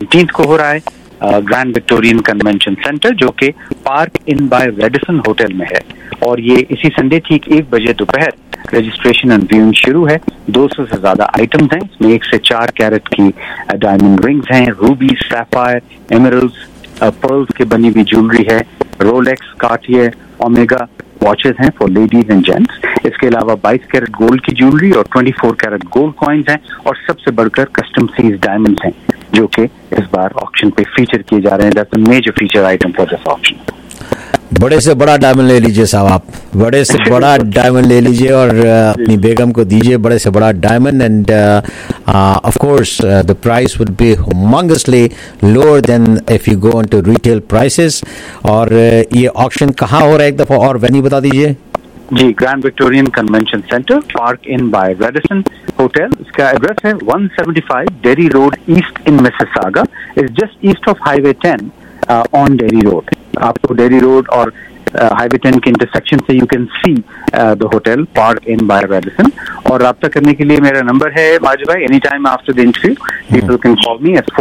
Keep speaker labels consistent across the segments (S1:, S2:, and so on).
S1: 19 को हो रहा है ग्रैंड विक्टोरियन कन्वेंशन सेंटर, जो कि park inn by Radisson hotel में है। और ये इसी संडे ठीक 1 बजे दोपहर रजिस्ट्रेशन एंड व्यूइंग शुरू है। 200 से ज्यादा आइटम्स हैं, इसमें 1 से 4 कैरेट की डायमंड रिंग्स हैं, रूबी, सैफायर, एमरल्ड्स, पर्ल्स के बनी हुई ज्वेलरी है, रोलेक्स, कार्टियर, ओमेगा वॉचेस हैं फॉर लेडीज एंड जेंट्स। इसके अलावा 22 कैरेट गोल्ड की ज्वेलरी और 24 कैरेट गोल्ड कॉइन्स हैं, और सबसे बढ़कर कस्टम सीज डायमंड्स हैं, जो कि इस बार ऑक्शन पे फीचर किए जा रहे हैं। That's a major feature item for this auction.
S2: बड़े से बड़ा डायमंड ले लीजिए साहब, आप बड़े से बड़ा डायमंड ले लीजिए और अपनी बेगम को दीजिए बड़े से बड़ा diamond. And of course the price would be humongous lower than if you go into retail prices. और ये ऑक्शन कहाँ हो रहा है एक दफा और वेन्यू बता दीजिए।
S1: जी, grand Victorian convention centre, park inn by Radisson hotel. इसका एड्रेस है 175 Dairy road east in Mississauga, is just east of highway 10 on Dairy road. आपको डेरी रोड और हाईवे 10 के इंटरसेक्शन से you can see the hotel park inn by Radisson. और रब्ता करने के लिए मेरा नंबर है माजिद भाई, any time after the interview people can call me at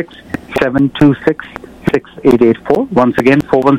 S1: 416-726-6884। Once again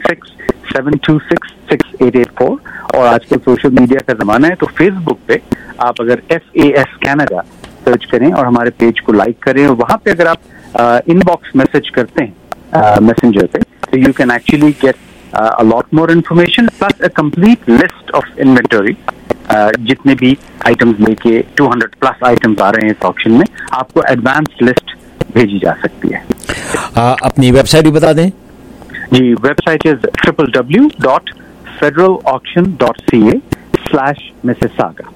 S1: 416-726-6884। और आजकल सोशल मीडिया का जमाना है, तो फेसबुक पे आप अगर FAS कैनेडा सर्च करें और हमारे पेज को लाइक करें, और वहां पे अगर आप इनबॉक्स मैसेज करते हैं मैसेंजर पे, so you can actually get a lot more information plus a complete list of inventory. जितने भी आइटम्स लेके 200 प्लस आइटम्स आ रहे हैं इस ऑक्शन में, आपको एडवांस लिस्ट भेजी जा सकती है।
S2: अपनी वेबसाइट भी बता दें।
S1: जी, website is www.federalauction.ca/Mississauga।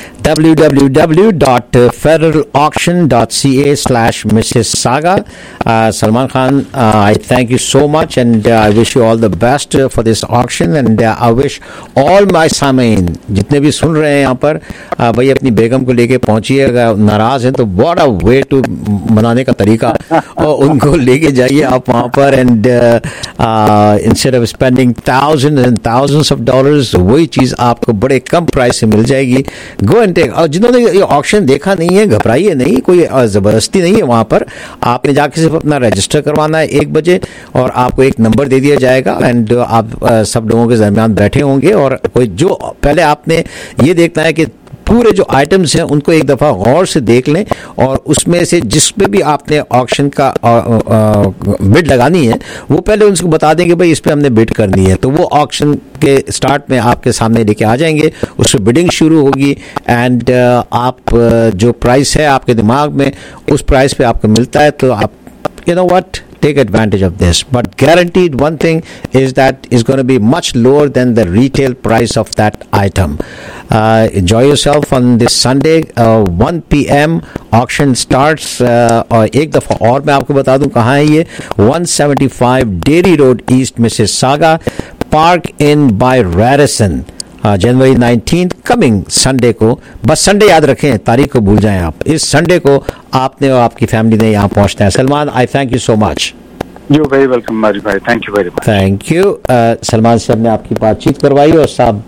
S2: www.federalauction.ca/Mississauga. Salman Khan, I thank you so much and I wish you all the best for this auction and I wish all my सामीन जितने भी सुन रहे हैं यहाँ पर भाई अपनी बेगम को लेके पहुंचिए। अगर नाराज हैं तो व्हाट अ वे टू मनाने का तरीका, और उनको लेके जाइए आप वहाँ पर and instead of spending thousands and thousands of dollars वही चीज़ आपको बड़े कम प्राइस से मिल जाएगी। Go and take. और जिन्होंने ये ऑक्शन देखा नहीं है घबराइए नहीं, कोई ज़बरदस्ती नहीं है वहाँ पर। आपने जाके सिर्फ अपना रजिस्टर करवाना है 1 बजे और आपको एक नंबर दे दिया जाएगा एंड आप सब लोगों के दरमियान बैठे होंगे। और कोई जो पहले आपने ये देखना है कि पूरे जो आइटम्स हैं उनको एक दफ़ा गौर से देख लें और उसमें से जिस पे भी आपने ऑक्शन का बिड लगानी है वो पहले उनको बता देंगे भाई इस पे हमने बिड करनी है, तो वो ऑक्शन के स्टार्ट में आपके सामने लेके आ जाएंगे, उस पर बिडिंग शुरू होगी एंड आप जो प्राइस है आपके दिमाग में उस प्राइस पे आपको मिलता है तो आप you know what, take advantage of this, but guaranteed one thing is that is going to be much lower than the retail price of that item. Enjoy yourself on this Sunday 1 p.m. auction starts और एक दफ़ा और मैं आपको बता दूं कहाँ है ये 175 Dairy road east Mississauga, park inn by Radisson, जनवरी 19 कमिंग संडे को। बस संडे याद रखें, तारीख को भूल जाएं आप। इस संडे को आपने और आपकी फैमिली ने यहाँ पहुँचना है। Salman, I thank you so much.
S1: You very welcome Majid भाई, thank you very much.
S2: Thank you. Salman साहब ने आपकी बातचीत करवाई और साहब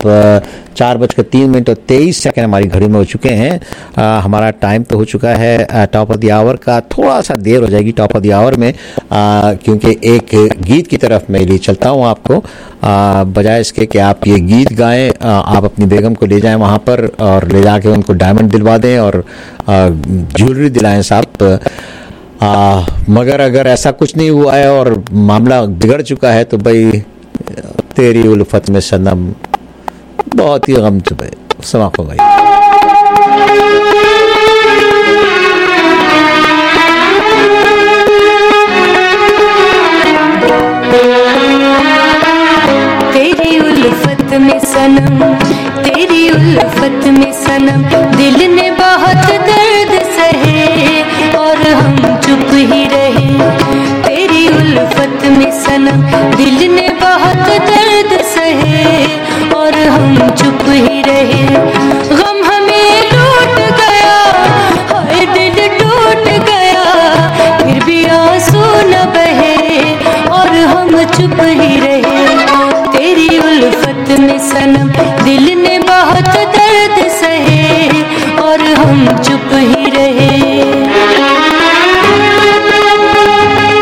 S2: 4:03 और 23 हमारी घड़ी में हो चुके हैं। हमारा टाइम तो हो चुका है टॉप ऑफ द आवर का, थोड़ा सा देर हो जाएगी टॉप ऑफ द आवर में क्योंकि एक गीत की तरफ मैं ले चलता हूँ आपको, बजाय इसके कि आप ये गीत गाएं आप अपनी बेगम को ले जाएं वहाँ पर और ले जाके उनको डायमंड दिलवा दें और ज्वेलरी दिलाएं साहब। मगर अगर ऐसा कुछ नहीं हुआ है और मामला बिगड़ चुका है तो भाई तेरी उल्फत में सनम बहुत ही गम चुके समाप्त हो गई।
S3: तेरी उल्फत में सनम, तेरी उल्फत में सनम, दिल ने बहुत दर्द सहे और हम चुप ही रहे। तेरी उल्फत में सनम, दिल ने बहुत दर्द सहे और हम चुप ही रहे। गम हमें लूट गया, हाय दिल टूट गया, फिर भी आंसू न बहे और हम चुप ही रहे। तेरी उल्फत में सनम, दिल ने बहुत दर्द सहे और हम चुप ही रहे।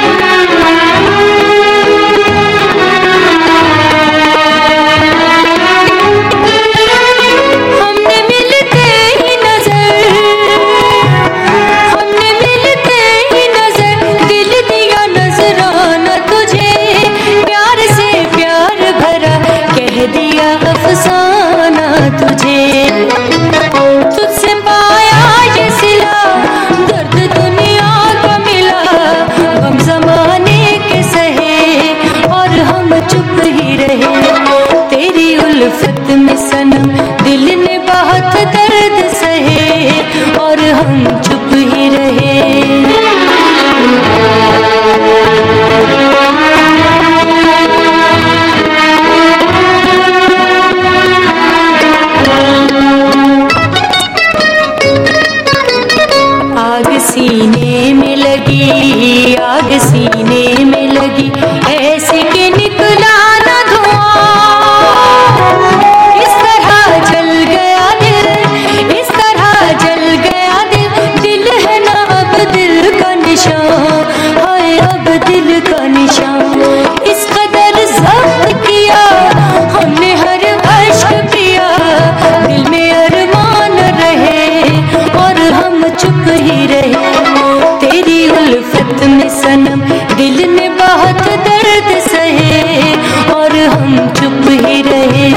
S3: सनम, दिल ने बहुत दर्द सहे और हम चुप ही रहे।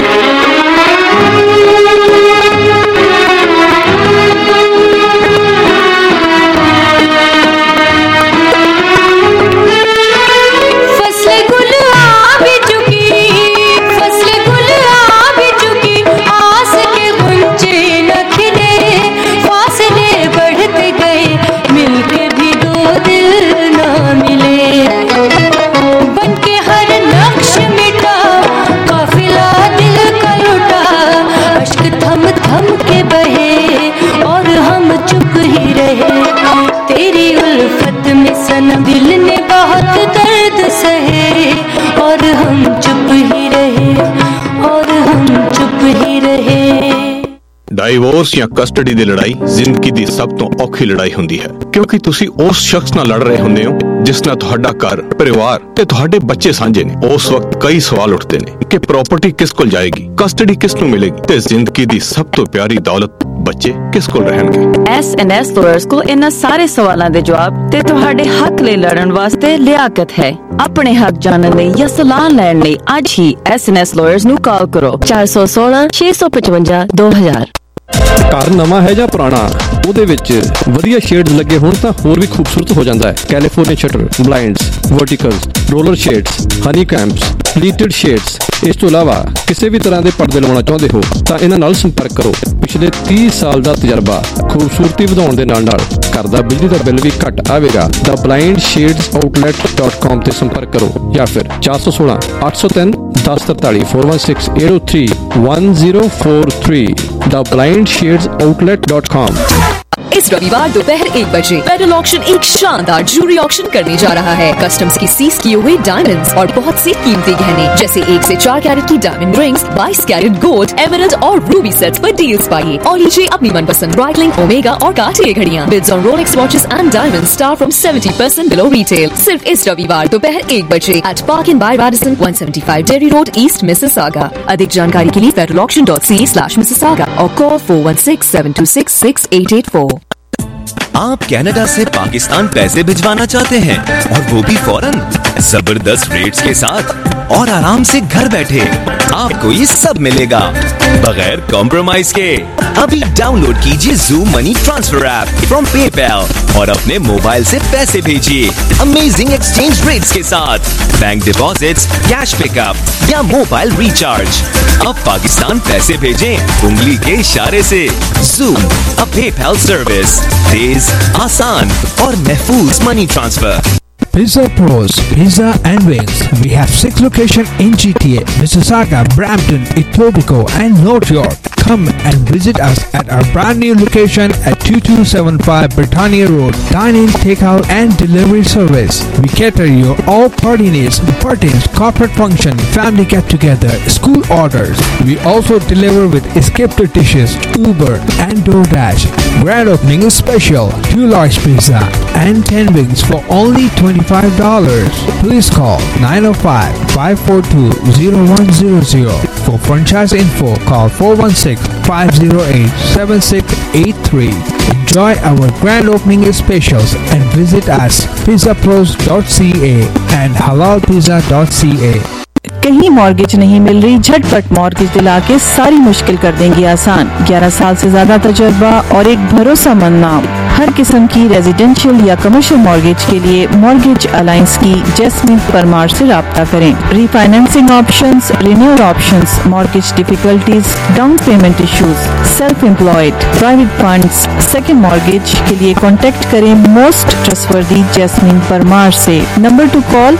S3: दिल ने बहुत दर्द सहे और हम चुप ही रहे, और हम चुप ही रहे।
S4: ਡਾਈਵੋਰਸ ਜਾਂ ਕਸਟਡੀ ਦੀ ਲੜਾਈ ਜ਼ਿੰਦਗੀ ਦੀ ਸਭ ਤੋਂ ਔਖੀ ਲੜਾਈ ਹੁੰਦੀ ਹੈ, ਕਿਉਂਕਿ ਤੁਸੀਂ ਉਸ ਸ਼ਖਸ ਨਾਲ ਲੜ ਰਹੇ ਹੁੰਦੇ ਹੋ ਜਿਸ ਨਾਲ ਤੁਹਾਡਾ ਘਰ, ਪਰਿਵਾਰ ਤੇ ਤੁਹਾਡੇ ਬੱਚੇ ਸਾਂਝੇ ਨੇ। ਉਸ ਵਕਤ ਕਈ ਸਵਾਲ ਉੱਠਦੇ ਨੇ ਕਿ ਪ੍ਰਾਪਰਟੀ ਕਿਸ ਕੋਲ ਜਾਏਗੀ, ਕਸਟਡੀ ਕਿਸ ਨੂੰ ਮਿਲੇਗੀ ਤੇ ਜ਼ਿੰਦਗੀ ਦੀ ਸਭ ਤੋਂ ਪਿਆਰੀ ਦੌਲਤ ਬੱਚੇ ਕਿਸ ਕੋਲ ਰਹਿਣਗੇ।
S5: S&S ਲਾਇਰਸ ਕੋਲ ਇਹਨਾਂ ਸਾਰੇ ਸਵਾਲਾਂ ਦੇ ਜਵਾਬ ਤੇ ਤੁਹਾਡੇ ਹੱਕ ਲਈ ਲੜਨ ਵਾਸਤੇ ਲਿਆਕਤ ਹੈ। ਆਪਣੇ ਹੱਕ ਜਾਣਨ ਲਈ ਜਾਂ ਸਲਾਹ ਲੈਣ ਲਈ ਅੱਜ ਹੀ S&S ਲਾਇਰਸ ਨੂੰ ਕਾਲ ਕਰੋ 416 655 2000।
S6: ਘਰ ਨਵਾਂ ਹੈ ਜਾਂ ਪੁਰਾਣਾ, ਉਹਦੇ ਵਿੱਚ ਵਧੀਆ ਸ਼ੇਡਸ ਲੱਗੇ ਹੋਣ ਤਾਂ ਹੋਰ ਵੀ ਖੂਬਸੂਰਤ ਹੋ ਜਾਂਦਾ ਹੈ। California shutters, blinds, verticals, roller shades, honeycombs, pleated shades. ਇਸ ਤੋਂ ਇਲਾਵਾ ਕਿਸੇ ਵੀ ਤਰ੍ਹਾਂ ਦੇ ਪਰਦੇ ਲਵਾਉਣਾ ਚਾਹੁੰਦੇ ਹੋ ਤਾਂ ਇਹਨਾਂ ਨਾਲ ਸੰਪਰਕ ਕਰੋ। ਪਿਛਲੇ 30 ਸਾਲ ਦਾ ਤਜਰਬਾ, ਖੂਬਸੂਰਤੀ ਵਧਾਉਣ ਦੇ ਨਾਲ ਨਾਲ ਘਰ ਦਾ ਬਿਜਲੀ ਦਾ ਬਿੱਲ ਵੀ ਘੱਟ ਆਵੇਗਾ। theblindshadesOutlet.com ਤੇ ਸੰਪਰਕ ਕਰੋ ਜਾਂ ਫਿਰ 416 803 1043 416 803 1043 theblindshadesOutlet.com।
S7: इस रविवार दोपहर 1 बजे फेडरल ऑक्शन एक शानदार ज्वेलरी ऑक्शन करने जा रहा है। कस्टम्स की सीज किए हुए डायमंड्स और बहुत से कीमती गहने जैसे 1 से 4 कैरेट की diamond rings, 22 carat gold, emerald और रूबी सेट्स पर डील्स पाइए और लीजिए अपनी मनपसंद ब्राइटलिंग, ओमेगा और कार्टियर घड़ियां। Bids on Rolex watches and diamonds start from 70% below retail. सिर्फ इस रविवार दोपहर 1 बजे at park inn by Radisson 175 Dairy road east Mississauga. अधिक जानकारी के लिए federalauction.ca/Mississauga और कॉल 416-726-6884।
S8: आप कनाडा से पाकिस्तान पैसे भिजवाना चाहते हैं और वो भी फौरन, जबरदस्त रेट्स के साथ और आराम से घर बैठे। आपको ये सब मिलेगा बगैर कॉम्प्रोमाइज के। अभी डाउनलोड कीजिए Zoom money transfer app from PayPal और अपने मोबाइल से पैसे भेजिए अमेजिंग एक्सचेंज रेट्स के साथ, बैंक डिपॉजिट्स, कैश पिकअप या मोबाइल रिचार्ज। अब पाकिस्तान पैसे भेजें उंगली के इशारे से। Zoom, a PayPal सर्विस, तेज, आसान और महफूज money transfer.
S9: Pizza Pros, Pizza and Wings. We have 6 locations in GTA, Mississauga, Brampton, Etobicoke and North York. Come and visit us at our brand new location at 2275 Britannia Road. Dine-in, takeout and delivery service. We cater your all party needs, birthdays, corporate function, family get-together, school orders. We also deliver with escape dishes, Uber and DoorDash. Grand opening is special, 2 large pizza and 10 wings for only $25. Please call 905-542-0100. For franchise info, call 416-508-7683. Enjoy our grand opening specials and visit us pizzapros.ca and halalpizza.ca.
S5: कहीं mortgage नहीं मिल रही, झटपट mortgage दिला के सारी मुश्किल कर देंगे आसान। 11 साल से ज्यादा तजुर्बा और एक भरोसेमंद नाम। हर किस्म की रेजिडेंशियल या कमर्शियल मॉर्गेज के लिए मॉर्गेज अलायंस की जैस्मिन परमार से राब्ता करें। Refinancing options, renewal options, mortgage difficulties, down payment issues, self employed, private funds, second mortgage के लिए कॉन्टेक्ट करें मोस्ट ट्रस्टवर्दी जैस्मिन परमार से। Number to call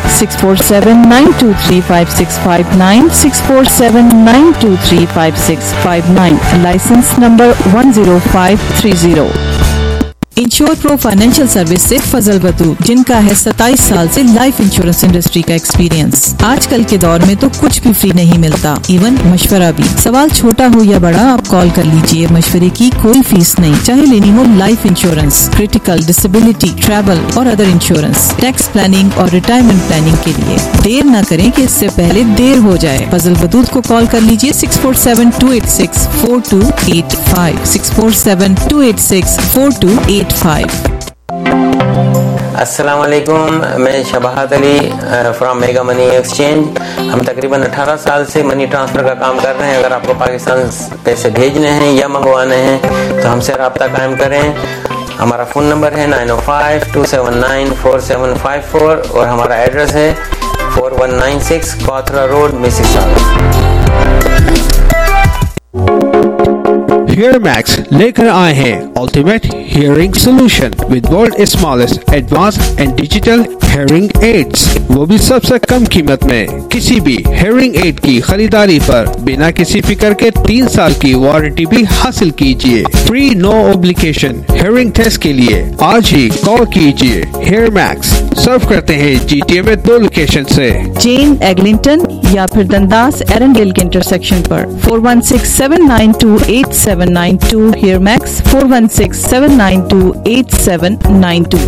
S5: 647-923-5659, 647-923-5659, license number 10530। Insure pro financial service से फजल बतू, जिनका है 27 साल से लाइफ इंश्योरेंस इंडस्ट्री का एक्सपीरियंस। आजकल के दौर में तो कुछ भी फ्री नहीं मिलता, इवन मशवरा भी। सवाल छोटा हो या बड़ा, आप कॉल कर लीजिए, मशवरे की कोई फीस नहीं। चाहे लेनी हो life insurance, critical, disability, travel और अदर इंश्योरेंस, टैक्स प्लानिंग और रिटायरमेंट प्लानिंग के लिए। देर न करें कि इससे पहले देर हो जाए। फजल बतूत को कॉल कर लीजिए 647-286-4285, 647-286-4285।
S10: अस्सलाम वालेकुम, मैं Shabahat Ali from mega money exchange. हम तकरीबन 18 साल से मनी ट्रांसफ़र का काम कर रहे हैं। अगर आपको पाकिस्तान पैसे भेजने हैं या मंगवाने हैं तो हमसे रब्ता कायम करें। हमारा फ़ोन नंबर है 905-279-4754 और हमारा एड्रेस है 4196 कॉथरा रोड, मिसिसागा।
S9: HearMax लेकर आए हैं ultimate hearing solution with world smallest advanced and digital hearing aids, वो भी सबसे कम कीमत में। किसी भी हियरिंग एड की खरीदारी पर बिना किसी फिक्र के 3 साल की वारंटी भी हासिल कीजिए। Free no obligation hearing test के लिए आज ही कॉल कीजिए। HearMax सर्व करते हैं GTA में 2 लोकेशन से,
S5: जेन एग्लिंगटन या फिर दंदास एरनडेल के इंटरसेक्शन पर। 4167928792 HearMax 4167928792।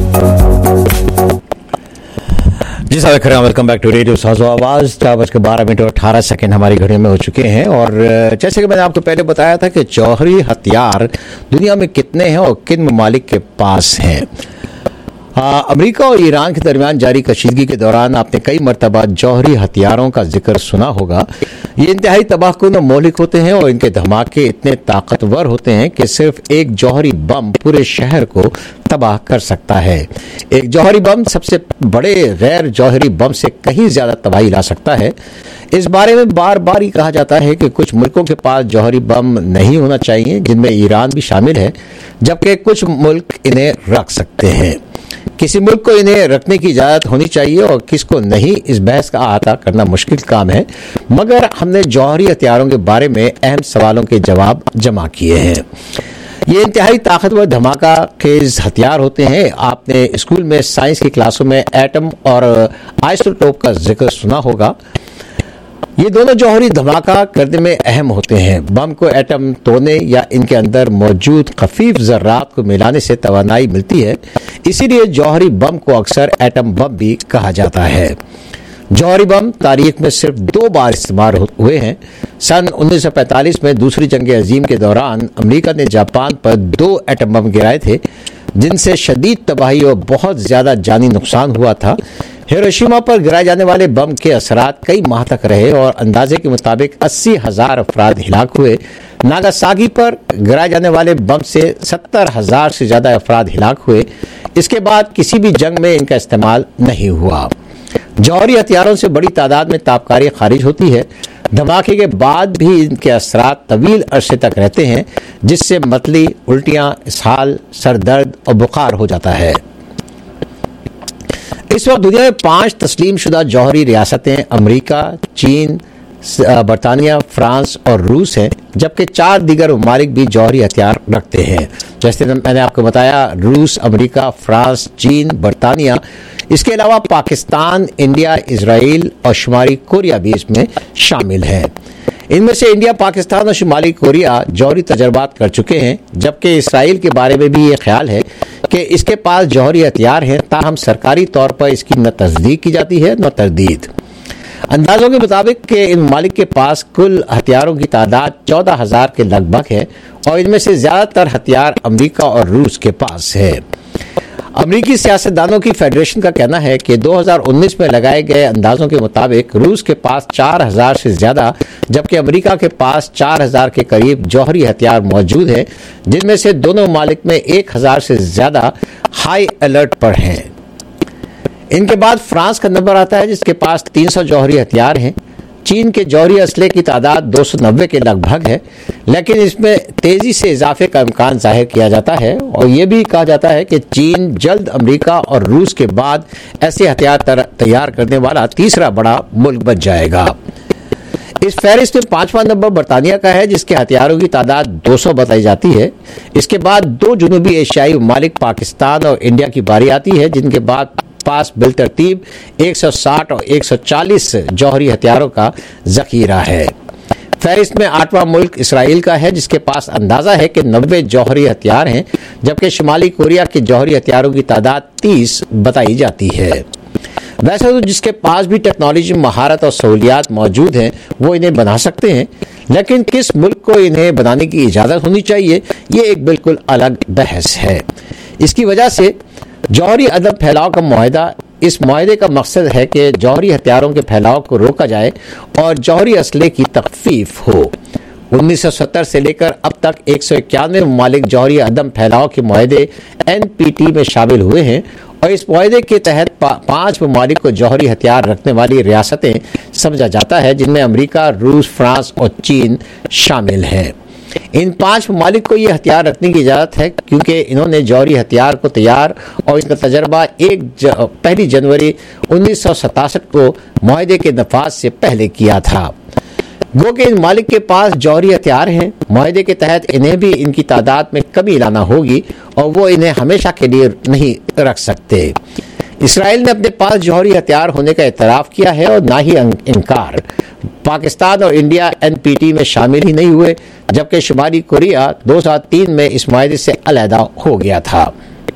S2: जी साहब खैर, welcome back to radio Sazo Awaz. 4:12 हमारी घड़ी में हो चुके हैं और जैसे कि मैंने आपको पहले बताया था कि जौहरी हथियार दुनिया में कितने हैं और किन ममालिक के पास हैं। अमेरिका और ईरान के दरमियान जारी कशीदगी के दौरान आपने कई मरतबा जौहरी हथियारों का जिक्र सुना होगा। ये इंतहाई तबाहकुन और मौलिक होते हैं और इनके धमाके इतने ताकतवर होते हैं कि सिर्फ एक जौहरी बम पूरे शहर को तबाह कर सकता है। एक जौहरी बम सबसे बड़े गैर जौहरी बम से कहीं ज्यादा तबाही ला सकता है। इस बारे में बार बार ही कहा जाता है कि कुछ मुल्कों के पास जौहरी बम नहीं होना चाहिए, जिनमें ईरान भी शामिल है, जबकि कुछ मुल्क इन्हें रख सकते हैं। किसी मुल्क को इन्हें रखने की इजाज़त होनी चाहिए और किसको नहीं, इस बहस का अहाता करना मुश्किल काम है, मगर हमने जौहरी हथियारों के बारे में अहम सवालों के जवाब जमा किए हैं। ये इंतहाई ताकतवर धमाका खेज हथियार होते हैं। आपने स्कूल में साइंस की क्लासों में एटम और आइसोटोप का जिक्र सुना होगा। ये दोनों जौहरी धमाका करने में अहम होते हैं। बम को एटम तोड़ने या इनके अंदर मौजूद खफीफ जर्रात को मिलाने से तवानाई मिलती है, इसीलिए जौहरी बम को अक्सर एटम बम भी कहा जाता है। जौहरी बम तारीख में सिर्फ 2 बार इस्तेमाल हुए हैं। सन 1945 में दूसरी जंग अजीम के दौरान अमेरिका ने जापान पर 2 एटम बम गिराए थे, जिनसे शदीद तबाही और बहुत ज्यादा जानी नुकसान हुआ था। हिरोशिमा पर गिराए जाने वाले बम के असरात कई माह तक रहे और अंदाजे के मुताबिक 80,000 अफराद हिलाक हुए। नागासाकी पर गिराए जाने वाले बम से 70,000 से ज्यादा अफराद हिलाक हुए। इसके बाद किसी भी जंग में इनका इस्तेमाल नहीं हुआ। जौहरी हथियारों से बड़ी तादाद में ताबकारी खारिज होती है। धमाके के बाद भी इनके असरात तवील अरसे तक रहते हैं, जिससे मतली, उल्टियां, इसहाल, सर दर्द और बुखार हो जाता है। इस वक्त दुनिया में 5 तस्लीम शुदा जौहरी रियासतें अमेरिका, चीन, बरतानिया, फ्रांस और रूस हैं, जबकि 4 दीगर ममालिक भी जौहरी हथियार रखते हैं। जैसे मैंने आपको बताया, रूस, अमेरिका, फ्रांस, चीन, बरतानिया, इसके अलावा पाकिस्तान, इंडिया, इजराइल और शुमाली कोरिया भी इसमें शामिल है। इनमें से इंडिया, पाकिस्तान और शुमाली कोरिया जौहरी तजर्बात कर चुके हैं, जबकि इसराइल के बारे में भी ये ख्याल है कि इसके पास जौहरी हथियार हैं, ताहम सरकारी तौर पर इसकी न तस्दीक की जाती है न तरदीद। अंदाजों के मुताबिक कि इन ममालिक के पास कुल हथियारों की तादाद 14,000 के लगभग है और इनमें से ज़्यादातर हथियार अमेरिका और रूस के पास है। अमरीकी सियासतदानों की फेडरेशन का कहना है कि 2019 में लगाए गए अंदाजों के मुताबिक रूस के पास 4,000 से ज़्यादा, जबकि अमेरिका के पास 4,000 के करीब जौहरी हथियार मौजूद हैं, जिनमें से दोनों ममालिक में 1,000 से ज़्यादा हाई अलर्ट पर हैं। इनके बाद फ्रांस का नंबर आता है, जिसके पास 300 जौहरी हथियार हैं। चीन के जौहरी असले की तादाद 290 के लगभग है, लेकिन इसमें तेज़ी से इजाफे का इम्कान जाहिर किया जाता है और ये भी कहा जाता है कि चीन जल्द अमेरिका और रूस के बाद ऐसे हथियार तैयार करने वाला तीसरा बड़ा मुल्क बन जाएगा। इस फहरिस्त में 5वां नंबर बरतानिया का है, जिसके हथियारों की तादाद 200 बताई जाती है। इसके बाद 2 जनूबी एशियाई ममालिक पाकिस्तान और इंडिया की बारी आती है, जिनके बाद पास बिलतरतीब 160 और 140 जौहरी हथियारों का जखीरा है। फहरिस्त में 8वां मुल्क इसराइल का है, जिसके पास अंदाजा है कि 90 जौहरी हथियार हैं, जबकि शुमाली कोरिया के जौहरी हथियारों की तादाद 30 बताई जाती है। वैसे तो जिसके पास भी टेक्नोलॉजी, महारत और सहूलियात मौजूद हैं, वो इन्हें बना सकते हैं, लेकिन किस मुल्क को इन्हें बनाने की इजाज़त होनी चाहिए, ये एक बिल्कुल अलग बहस है। इसकी वजह से जौहरी अदम फैलाव का मुआहदा, इस मुआहदे का मकसद है कि जौहरी हथियारों के फैलाव को रोका जाए और जौहरी असले की तखफीफ हो। 1970 से लेकर अब तक 191 ममालिक जौहरी अदम फैलाव के मुआहदे NPT में शामिल हुए हैं और इस मुआहदे के तहत 5 ममालिक को जौहरी हथियार रखने वाली रियासतें समझा जाता है, जिनमें अमेरिका, रूस, फ्रांस और चीन शामिल हैं। इन 5 ममालिक को ये हथियार रखने की इजाज़त है क्योंकि इन्होंने जौहरी हथियार को तैयार और इसका तजर्बा 1 जनवरी 1967 को मुआहदे के नफाज से पहले किया था। गो के इन मालिक के पास जौहरी हथियार हैं। मुआहदे के तहत इन्हें भी इनकी तादाद में कमी लाना होगी और वो इन्हें हमेशा के लिए नहीं रख सकते। इसराइल ने अपने पास जौहरी हथियार होने का इतराफ़ किया है और ना ही इनकार। पाकिस्तान और इंडिया NPT में शामिल ही नहीं हुए, जबकि शुमाली कोरिया 2003 में इस मुआहदे से अलहदा हो गया था।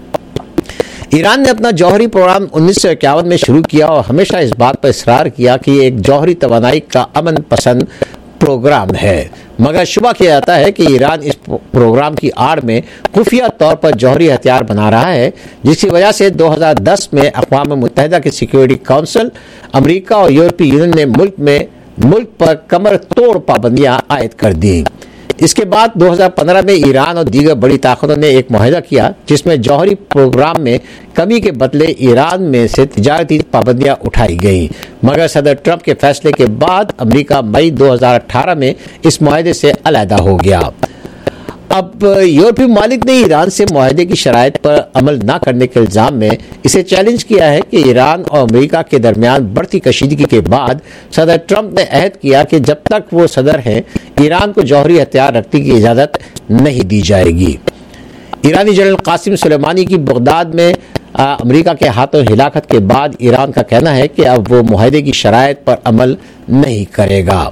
S2: ईरान ने अपना जौहरी प्रोग्राम 1951 में शुरू किया और हमेशा इस बात पर इसरार किया कि ये एक जौहरी तवानाई का अमन पसंद प्रोग्राम है, मगर शुबा किया जाता है कि ईरान इस प्रोग्राम की आड़ में खुफिया तौर पर जौहरी हथियार बना रहा है, जिसकी वजह से 2010 में अक़वाम मुत्तहिदा की सिक्योरिटी काउंसिल, अमेरिका और यूरोपीय यूनियन ने मुल्क पर कमर तोड़ पाबंदियां आयद कर दी। इसके बाद 2015 में ईरान और दीगर बड़ी ताकतों ने एक मुआहदा किया जिसमें जौहरी प्रोग्राम में कमी के बदले ईरान में से तिजारती पाबंदियां उठाई गई, मगर सदर ट्रंप के फैसले के बाद अमेरिका मई 2018 में इस मुआहदे से अलहदा हो गया। अब यूरोपीय मालिक ने ईरान से मुआहदे की शराइत पर अमल न करने के इल्ज़ाम में इसे चैलेंज किया है कि ईरान और अमेरिका के दरमियान बढ़ती कशीदगी के बाद सदर ट्रंप ने अहद किया कि जब तक वो सदर हैं ईरान को जौहरी हथियार रखने की इजाज़त नहीं दी जाएगी। ईरानी जनरल कासिम सुलेमानी की बगदाद में अमेरिका के हाथों हिलाकत के बाद ईरान का कहना है कि अब वो मुआहदे की शराइत पर अमल नहीं करेगा।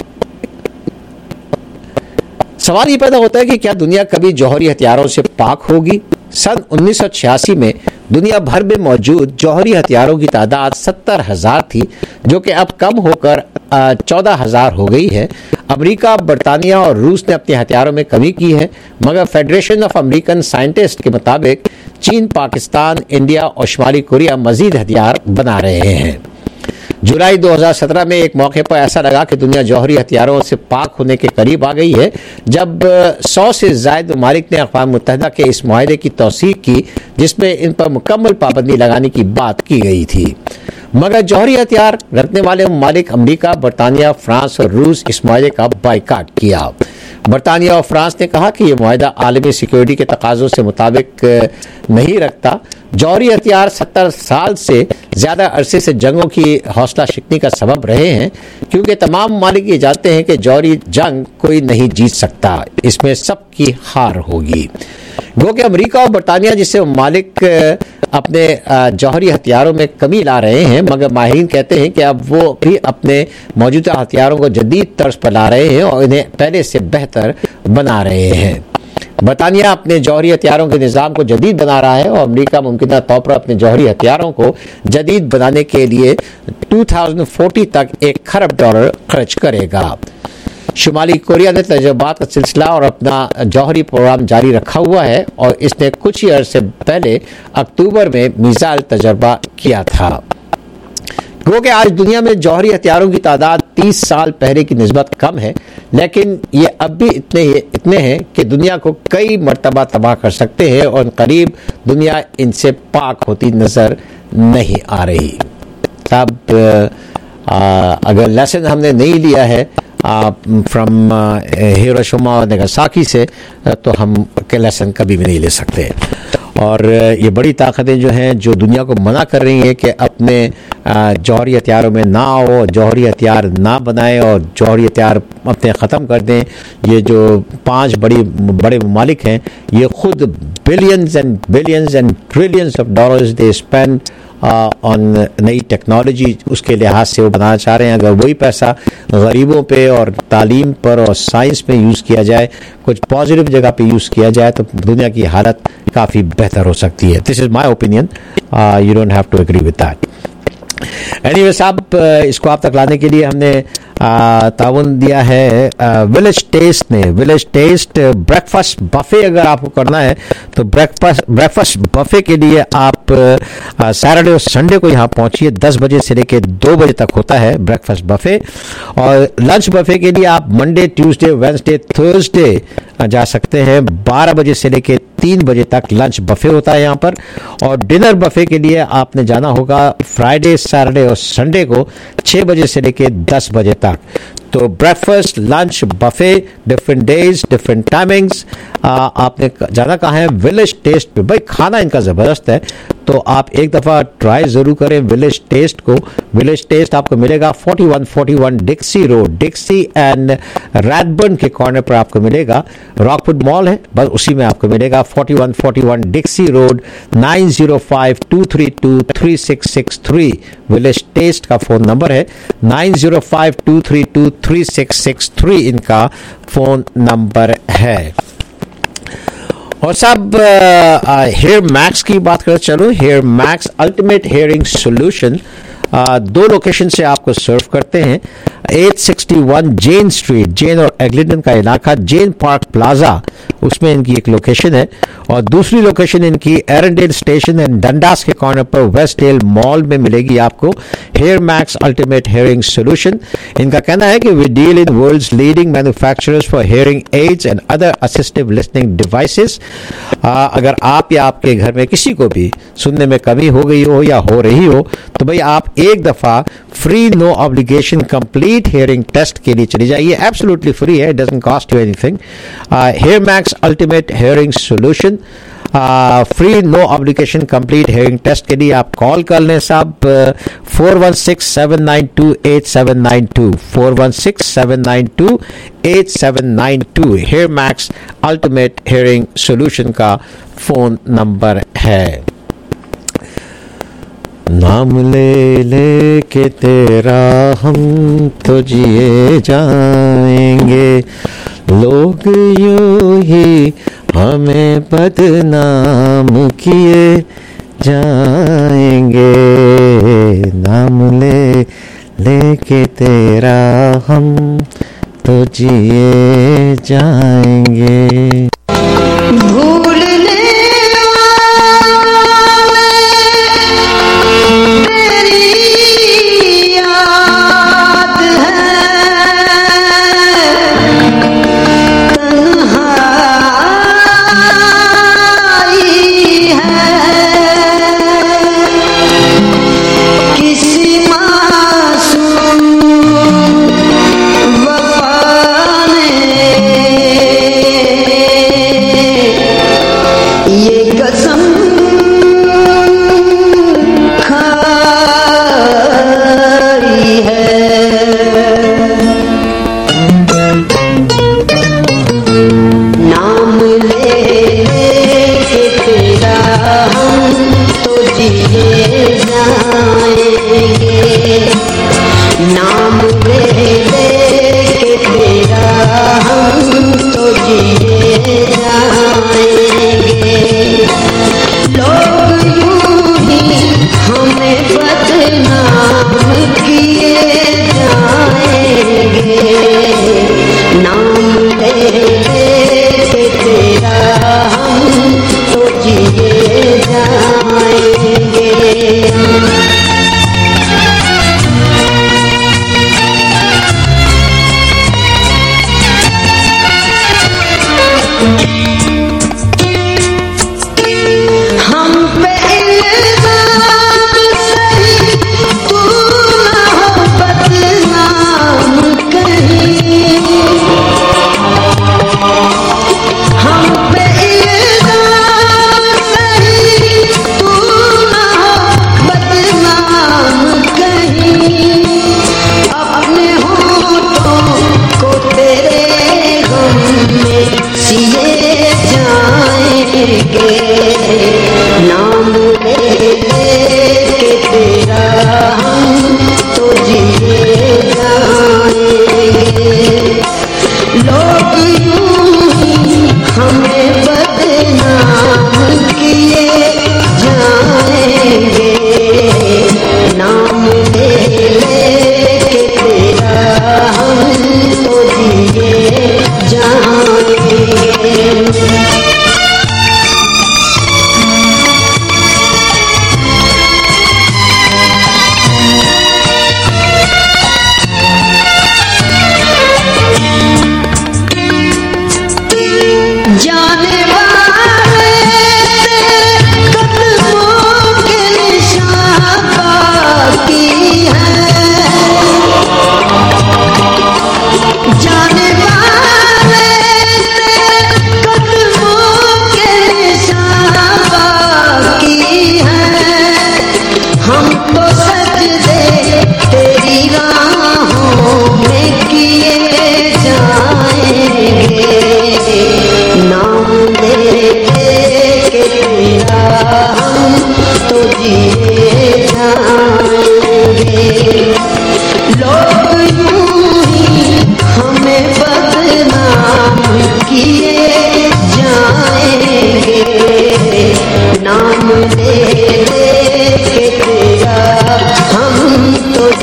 S2: सवाल ये पैदा होता है कि क्या दुनिया कभी जौहरी हथियारों से पाक होगी? सन 1986 में दुनिया भर में मौजूद जौहरी हथियारों की तादाद 70,000 थी, जो कि अब कम होकर 14,000 हो गई है। अमेरिका, बरतानिया और रूस ने अपने हथियारों में कमी की है, मगर फेडरेशन ऑफ अमेरिकन साइंटिस्ट के मुताबिक चीन, पाकिस्तान, इंडिया और शुमाली कोरिया मजीद हथियार बना रहे हैं। जुलाई 2017 में एक मौके पर ऐसा लगा कि दुनिया जौहरी हथियारों से पाक होने के करीब आ गई है, जब 100 से ज़ायद ममालिक ने अक़वाम मुत्तहिदा के इस मुआहदे की तौसीक़ की जिसमें इन पर मुकम्मल पाबंदी लगाने की बात की गई थी। मगर जौहरी हथियार रखने वाले ममालिक अमेरिका, बरतानिया, फ्रांस और रूस इस मुआहदे का बायकाट किया। बरतानिया और फ्रांस ने कहा कि यह मुआहदा आलमी सिक्योरिटी के तकाज़ों से मुताबिक नहीं रखता। जौहरी हथियार 70 साल से ज़्यादा अरसे से जंगों की हौसला शिकनी का सबब रहे हैं, क्योंकि तमाम ममालिक ये जानते हैं कि जौहरी जंग कोई नहीं जीत सकता, इसमें सबकी हार होगी। गो कि अमेरिका और बरतानिया जिससे ममालिक अपने जौहरी हथियारों में कमी ला रहे हैं, मगर माहिरीन कहते हैं कि अब वो भी अपने मौजूदा हथियारों को जदीद तर्ज पर ला रहे हैं और इन्हें पहले से बेहतर बना रहे हैं। बरतानिया अपने जौहरी हथियारों के निज़ाम को जदीद बना रहा है और अमेरिका मुमकिन तौर पर अपने जौहरी हथियारों को जदीद बनाने के लिए 2040 तक $1 खरब खर्च करेगा। शुमाली कोरिया ने तजुर्बात का सिलसिला और अपना जौहरी प्रोग्राम जारी रखा हुआ है और इसने कुछ ही अर्से पहले अक्टूबर में मिसाइल तजर्बा किया था। गो कि आज दुनिया में जौहरी हथियारों की तादाद 30 साल पहले की निस्बत कम है, लेकिन ये अब भी इतने हैं कि दुनिया को कई मरतबा तबाह कर सकते हैं और करीब दुनिया इनसे पाक होती नज़र नहीं आ रही। अब अगर लेसन हमने नहीं लिया है फ्रॉम हिरोशिमा और नागासाकी से, तो हम के लेसन कभी भी नहीं ले सकते। और ये बड़ी ताकतें जो हैं जो दुनिया को मना कर रही हैं कि अपने जौहरी हथियारों में ना आओ, जौहरी हथियार ना बनाएं और जौहरी हथियार अपने ख़त्म कर दें। ये जो 5 बड़े ममालिक हैं, ये खुद billions and trillions of dollars they spend on नई टेक्नोलॉजी, उसके लिहाज से वो बनाना चाह रहे हैं। अगर वही पैसा गरीबों पे और तालीम पर और साइंस में यूज़ किया जाए, कुछ पॉजिटिव जगह पे यूज़ किया जाए, तो दुनिया की हालत काफ़ी बेहतर हो सकती है। This is my opinion, you don't have to agree with that. Anyway साहब, इसको आप तक लाने के लिए हमने ताउन दिया है विलेज टेस्ट ने। विलेज टेस्ट ब्रेकफास्ट बफे अगर आपको करना है तो ब्रेकफास्ट बफे के लिए आप सैटरडे और संडे को यहाँ पहुंचिए। 10 बजे से लेकर 2 बजे तक होता है ब्रेकफास्ट बफे। और लंच बफे के लिए आप मंडे, ट्यूसडे, वेडनेसडे, थर्सडे जा सकते हैं। 12 बजे से लेकर 3 बजे तक लंच बफे होता है यहाँ पर। और डिनर बफे के लिए आपने जाना होगा फ्राइडे, सैटरडे और संडे को 6 बजे से लेकर 10 बजे तक। तो breakfast, lunch, buffet, different days, different timings. आपने जाना कहाँ है? विलेज टेस्ट पे। भाई खाना इनका ज़बरदस्त है, तो आप एक दफ़ा ट्राई ज़रूर करें विलेज टेस्ट को। विलेज टेस्ट आपको मिलेगा 4141 डिक्सी रोड, डिक्सी एंड रैडबर्न के कॉर्नर पर आपको मिलेगा। रॉकवुड मॉल है, बस उसी में आपको मिलेगा। 4141 डिक्सी रोड, 9052323663 विलेज टेस्ट का फ़ोन नंबर है। 9052323663 इनका फ़ोन नंबर है। और साहब हेयर मैक्स की बात करें, चलो HearMax ultimate hearing solution 2 location से आपको सर्व करते हैं। 861 जेन स्ट्रीट, जेन और एग्लिटन का इलाका, जेन पार्क प्लाजा, उसमें इनकी एक लोकेशन है। और दूसरी लोकेशन इनकी एरंडेल स्टेशन एंड डंडास के कॉर्नर पर वेस्टडेल मॉल में मिलेगी आपको HearMax ultimate hearing solution. इनका कहना है कि we deal in world's leading manufacturers for hearing aids and other assistive listening devices. अगर आप या आपके घर में किसी को भी सुनने में कमी हो गई हो या हो रही हो, तो भाई आप एक दफा free no obligation complete hearing test के लिए चली जाइए। एब्सोल्युटली फ्री है, it doesn't cost you anything. HearMax ultimate hearing solution, free no obligation complete hearing test के लिए आप कॉल कर लें साहब 416-792-8792, 416-792-8792 HearMax ultimate hearing solution का फोन नंबर है। नाम ले ले के तेरा हम तो जिए जाएंगे, लोग यूं ही हमें बदनाम किए जाएंगे। नाम ले ले के तेरा हम तो जिए जाएंगे।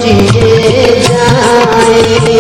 S11: जिए जाएंगे।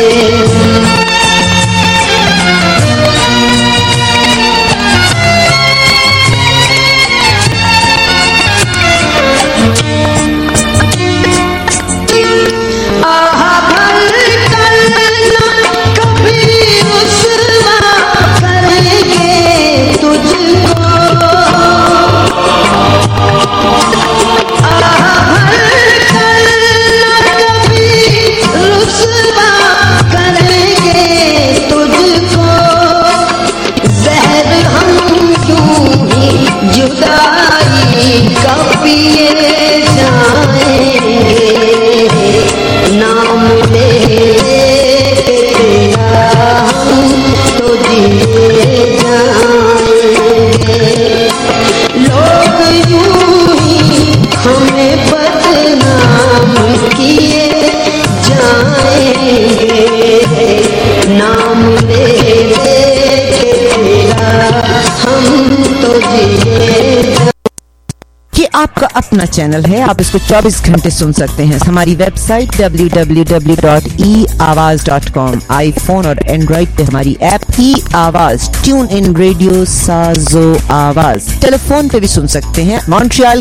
S12: आपका अपना चैनल है, आप इसको 24 घंटे सुन सकते हैं। हमारी वेबसाइट www.eawaz.com, आईफोन और एंड्रॉइड पे हमारी ऐप ई आवाज, ट्यून इन रेडियो साजो आवाज। टेलीफोन पे भी सुन सकते हैं। मॉन्ट्रियल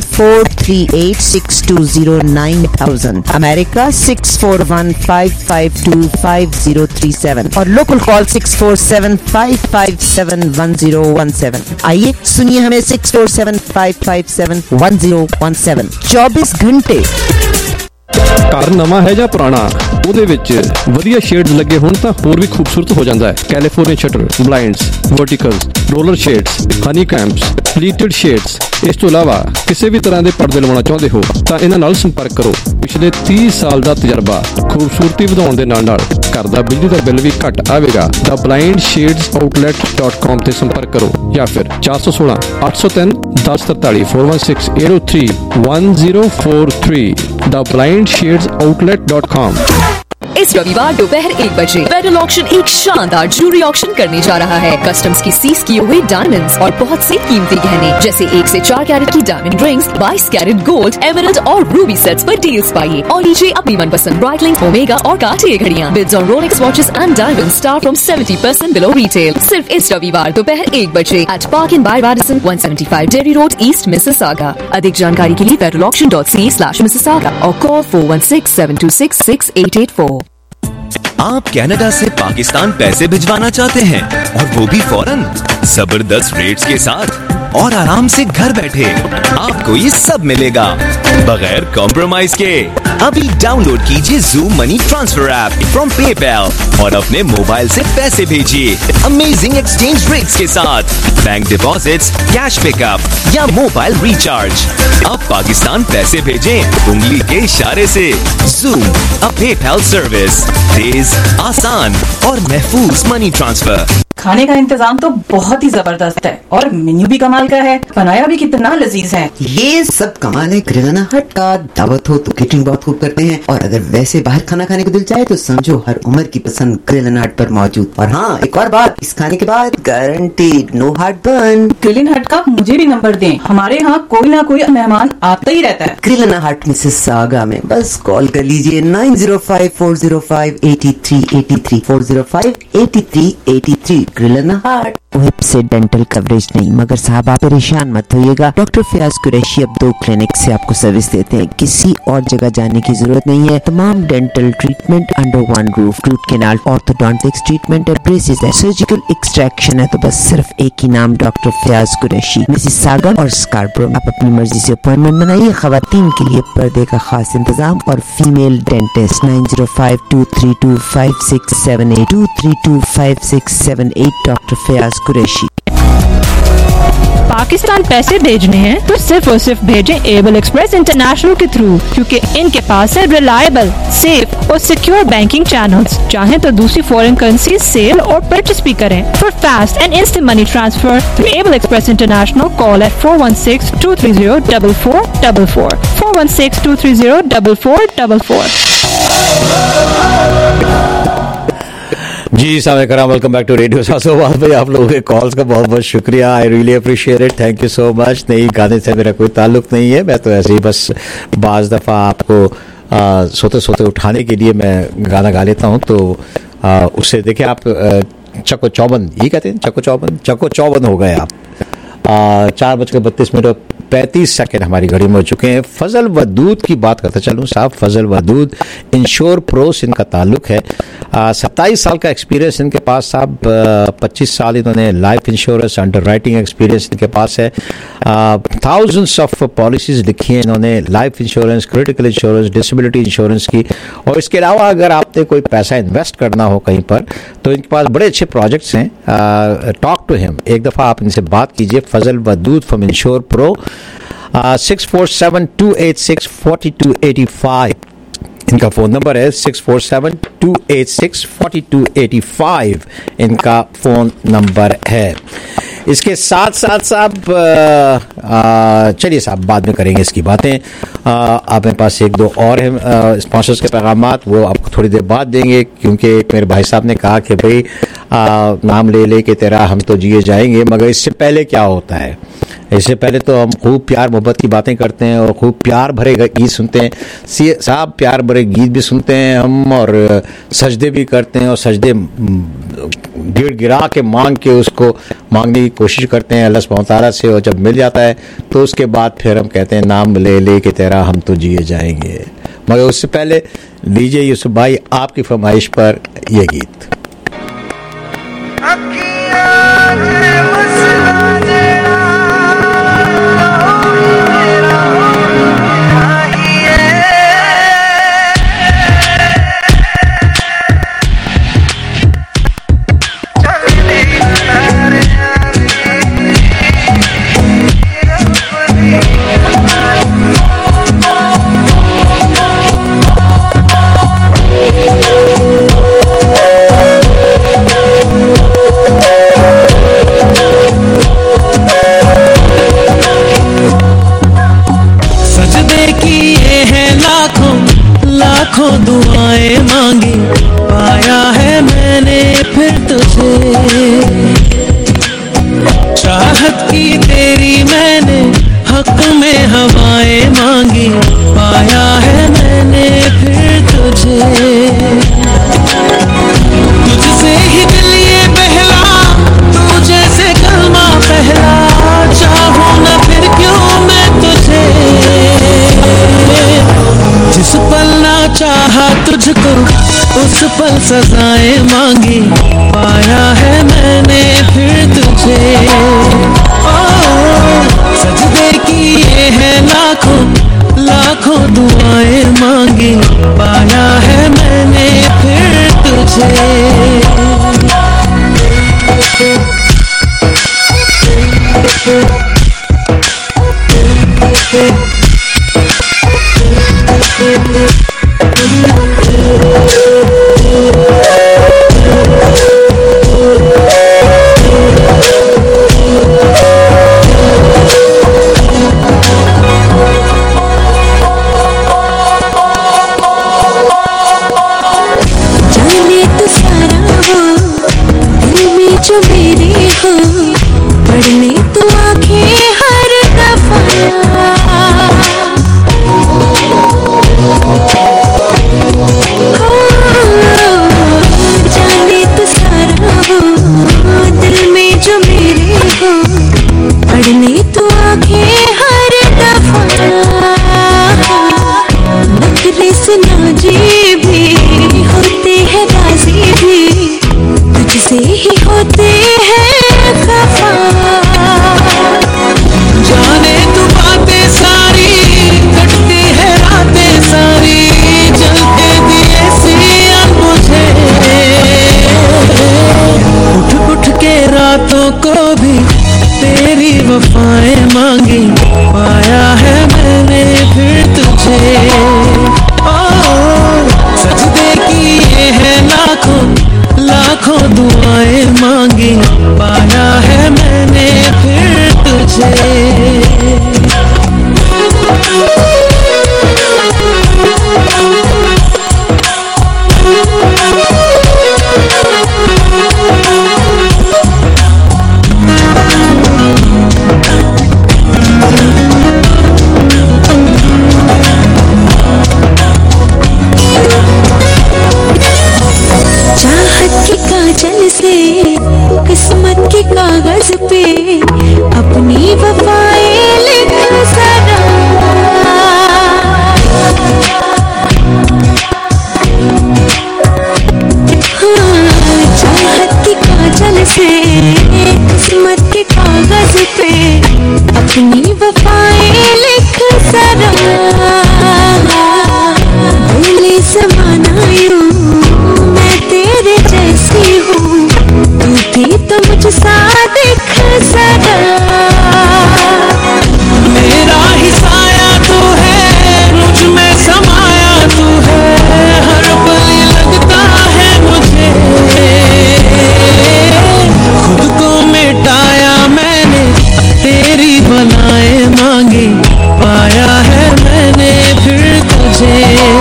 S12: 438-620-9000, अमेरिका 641-552-5037 और लोकल कॉल 647-557-1017। आइए सुनिए हमें 647-557-1017 24 घंटे।
S6: ਘਰ ਨਵਾਂ ਹੈ ਜਾਂ ਪੁਰਾਣਾ, ਉਹਦੇ ਵਿੱਚ ਵਧੀਆ ਸ਼ੇਡਸ ਲੱਗੇ ਹੋਣ ਤਾਂ ਹੋਰ ਵੀ ਖੂਬਸੂਰਤ ਹੋ ਜਾਂਦਾ ਹੈ। California shutters, blinds, verticals, roller shades, honeycombs, pleated shades. ਇਸ ਤੋਂ ਇਲਾਵਾ ਕਿਸੇ ਵੀ ਤਰ੍ਹਾਂ ਦੇ ਪਰਦੇ ਲਵਾਉਣਾ ਚਾਹੁੰਦੇ ਹੋ ਤਾਂ ਇਹਨਾਂ ਨਾਲ ਸੰਪਰਕ ਕਰੋ। ਪਿਛਲੇ 30 ਸਾਲ ਦਾ ਤਜਰਬਾ, ਖੂਬਸੂਰਤੀ ਵਧਾਉਣ ਦੇ ਨਾਲ ਨਾਲ ਘਰ ਦਾ ਬਿਜਲੀ ਦਾ ਬਿੱਲ ਵੀ ਘੱਟ ਆਵੇਗਾ। ਦਾ blindshadesOutlet.com ਤੇ ਸੰਪਰਕ ਕਰੋ ਜਾਂ ਫਿਰ 416 803 1043 416-803-1043 The blindshadesOutlet.com।
S7: इस रविवार दोपहर 1 बजे फेडरल ऑक्शन एक शानदार ज्वेलरी ऑक्शन करने जा रहा है। कस्टम्स की सीज किए हुए डायमंड्स और बहुत से कीमती गहने जैसे 1 से 4 कैरेट की diamond rings, 22 carat gold, emerald और रूबी सेट्स पर डील्स पाइए और लीजिए अपनी मनपसंद ब्राइटलिंग, ओमेगा और कार्टियर घड़ियां। Bids on Rolex watches and diamond start from 70% below retail. सिर्फ इस रविवार दोपहर 1 बजे at park inn by Radisson, 175 Dairy road, east Mississauga. अधिक जानकारी के लिए federalauction.ca/Mississauga और कॉल 416-726-6884।
S8: आप कनाडा से पाकिस्तान पैसे भिजवाना चाहते हैं और वो भी फौरन, जबरदस्त रेट्स के साथ और आराम से घर बैठे। आपको ये सब मिलेगा बगैर कॉम्प्रोमाइज के। अभी डाउनलोड कीजिए Zoom money transfer app from PayPal और अपने मोबाइल से पैसे भेजिए अमेजिंग एक्सचेंज रेट्स के साथ, बैंक डिपॉजिट्स, कैश पिकअप या मोबाइल रिचार्ज। अब पाकिस्तान पैसे भेजें उंगली के इशारे से। Zoom, अ पेपैल सर्विस, तेज, आसान और महफूज मनी ट्रांसफर।
S5: खाने का इंतजाम तो बहुत ही जबरदस्त है और मेन्यू भी कमाल का है, बनाया भी कितना लजीज है।
S13: ये सब कमाल है ग्रिलाना हट का। दावत हो तो केटरिंग बहुत खूब करते हैं और अगर वैसे बाहर खाना खाने को दिल चाहे तो समझो हर उम्र की पसंद ग्रिलाना हट पर मौजूद। और हाँ, एक और बात, इस खाने के बाद गारंटीड नो हार्टबर्न।
S5: ग्रिलाना हट का मुझे भी नंबर दें, हमारे यहाँ कोई ना कोई मेहमान आता ही रहता है।
S13: ग्रिलाना हट मिसिसागा में बस कॉल कर लीजिए 905-405-8383 405-8383। ग्रिलाना हट।
S12: वेब से डेंटल कवरेज नहीं, मगर साहब आप परेशान मत होइएगा। डॉक्टर फयाज कुरैशी अब 2 क्लिनिक से आपको सर्विस देते हैं, किसी और जगह जाने की जरूरत नहीं है। तमाम dental treatment under one roof, root canal, orthodontics treatment है, ब्रेसेस है, सर्जिकल एक्सट्रैक्शन है, तो बस सिर्फ एक ही नाम, डॉक्टर फयाज कुरैशी, मिसिसागा और स्कार्बरो। आप अपनी मर्जी से अपॉइंटमेंट बनाइए। खवातीन के लिए पर्दे का खास इंतजाम और female dentist 905-232-5678 232-5678 doctor Fayaz Qureshi.
S14: Pakistan पैसे भेजने हैं तो सिर्फ और सिर्फ भेजें एबल एक्सप्रेस इंटरनेशनल के थ्रू, क्योंकि इनके पास है रिलायबल, सेफ और सिक्योर बैंकिंग चैनल्स। चाहें तो दूसरी फॉरेन करेंसी सेल और परचेस भी करें। For fast and instant money transfer through Able Express International call at 416-230-4444 416-230-4444।
S2: जी सामने कराम, वेलकम बैक टू रेडियो सासोवाल। भाई आप लोगों के कॉल्स का बहुत बहुत शुक्रिया, I really appreciate it, thank you so much. नहीं, गाने से मेरा कोई ताल्लुक नहीं है, मैं तो ऐसे ही बस बाज दफ़ा आपको सोते सोते उठाने के लिए मैं गाना गा लेता हूँ। तो उससे देखिए आप चको चौबन, ये कहते हैं चको चौबन हो गए आप। 4:32 और 35 सेकेंड हमारी घड़ी में हो चुके हैं। फजल वदूद की बात करते चलूँ साहब। फजल वदूद इंश्योर प्रो से इनका ताल्लुक है। 27 साल का एक्सपीरियंस इनके पास साहब। 25 साल इन्होंने life insurance underwriting experience इनके पास है। थाउजेंड्स ऑफ पॉलिसीज लिखी हैं इन्होंने, life insurance, critical insurance, disability insurance की। और इसके अलावा अगर आपने कोई पैसा इन्वेस्ट करना हो कहीं पर तो इनके पास बड़े अच्छे प्रोजेक्ट्स हैं। टॉक टू हिम, एक दफ़ा आप इनसे बात कीजिए। Fazal Wadood from insure pro. 647-286-4285 इनका फ़ोन नंबर है। 647-286-4285 इनका फ़ोन नंबर है। इसके साथ साथ साहब चलिए साहब बाद में करेंगे इसकी बातें। आप मेरे पास एक दो और हैं स्पॉन्सर्स के पैगामात, वो आपको थोड़ी देर बाद देंगे, क्योंकि एक मेरे भाई साहब ने कहा कि भाई नाम ले ले के तेरा हम तो जिए जाएंगे। मगर इससे पहले क्या होता है, इससे पहले तो हम खूब प्यार मोहब्बत की बातें करते हैं और खूब प्यार भरे गीत सुनते हैं साहब। प्यार भरे गीत भी सुनते हैं हम और सजदे भी करते हैं, और सजदे गिरा के मांग के उसको मांगने की कोशिश करते हैं अल्लाह सुब्हानहू तआला से। और जब मिल जाता है तो उसके बाद फिर हम कहते हैं नाम ले ले के तेरा हम तो जिए जाएंगे। मगर उससे पहले लीजिए यूसुफ भाई आपकी फरमाइश पर यह गीत।
S15: लाखों दुआएं मांगी, पाया है मैंने फिर तुझे। चाहत की तेरी मैंने हक में हवाएं मांगी, पाया है मैंने फिर तुझे। तुझसे ही दिल ये बहला, तू जैसे कलमा पहला, चाहूं ना फिर क्यों मैं तुझे। जिस पल ना चाहा तुझको उस पल सजाएं मांगी, पाया है मैंने फिर तुझे। सजदे किए हैं लाखों लाखों दुआएं मांगी, पाया है मैंने फिर तुझे।
S3: जाने तो सारा हो दिल में जो मेरे हो, पढ़ने तो आंखें हर दफा। जाने तो सारा हो दिल में जो मेरे हो, पढ़ने तो आंखें हर दफा। नखरे से नाजी भी होते हैं राजी भी, तुझसे ही होते हैं खफा।
S15: जाने तू बातें सारी, कटती है रातें सारी, जलते दिए सिया मुझे। उठ उठ के रातों को भी तेरी वफाएं मांगी, पाया है मैंने फिर तुझे।
S3: बेवफाई लिख जरा, भूली समाना यूं मैं तेरे जैसी हूँ, तू भी तो मुझसा दिख जरा।
S15: मेरा ही साया तू है, मुझ में समाया तू है, हर पल लगता है मुझे खुद को मिटाया मैंने, तेरी बनाए मांगी पाया है मैंने फिर तुझे।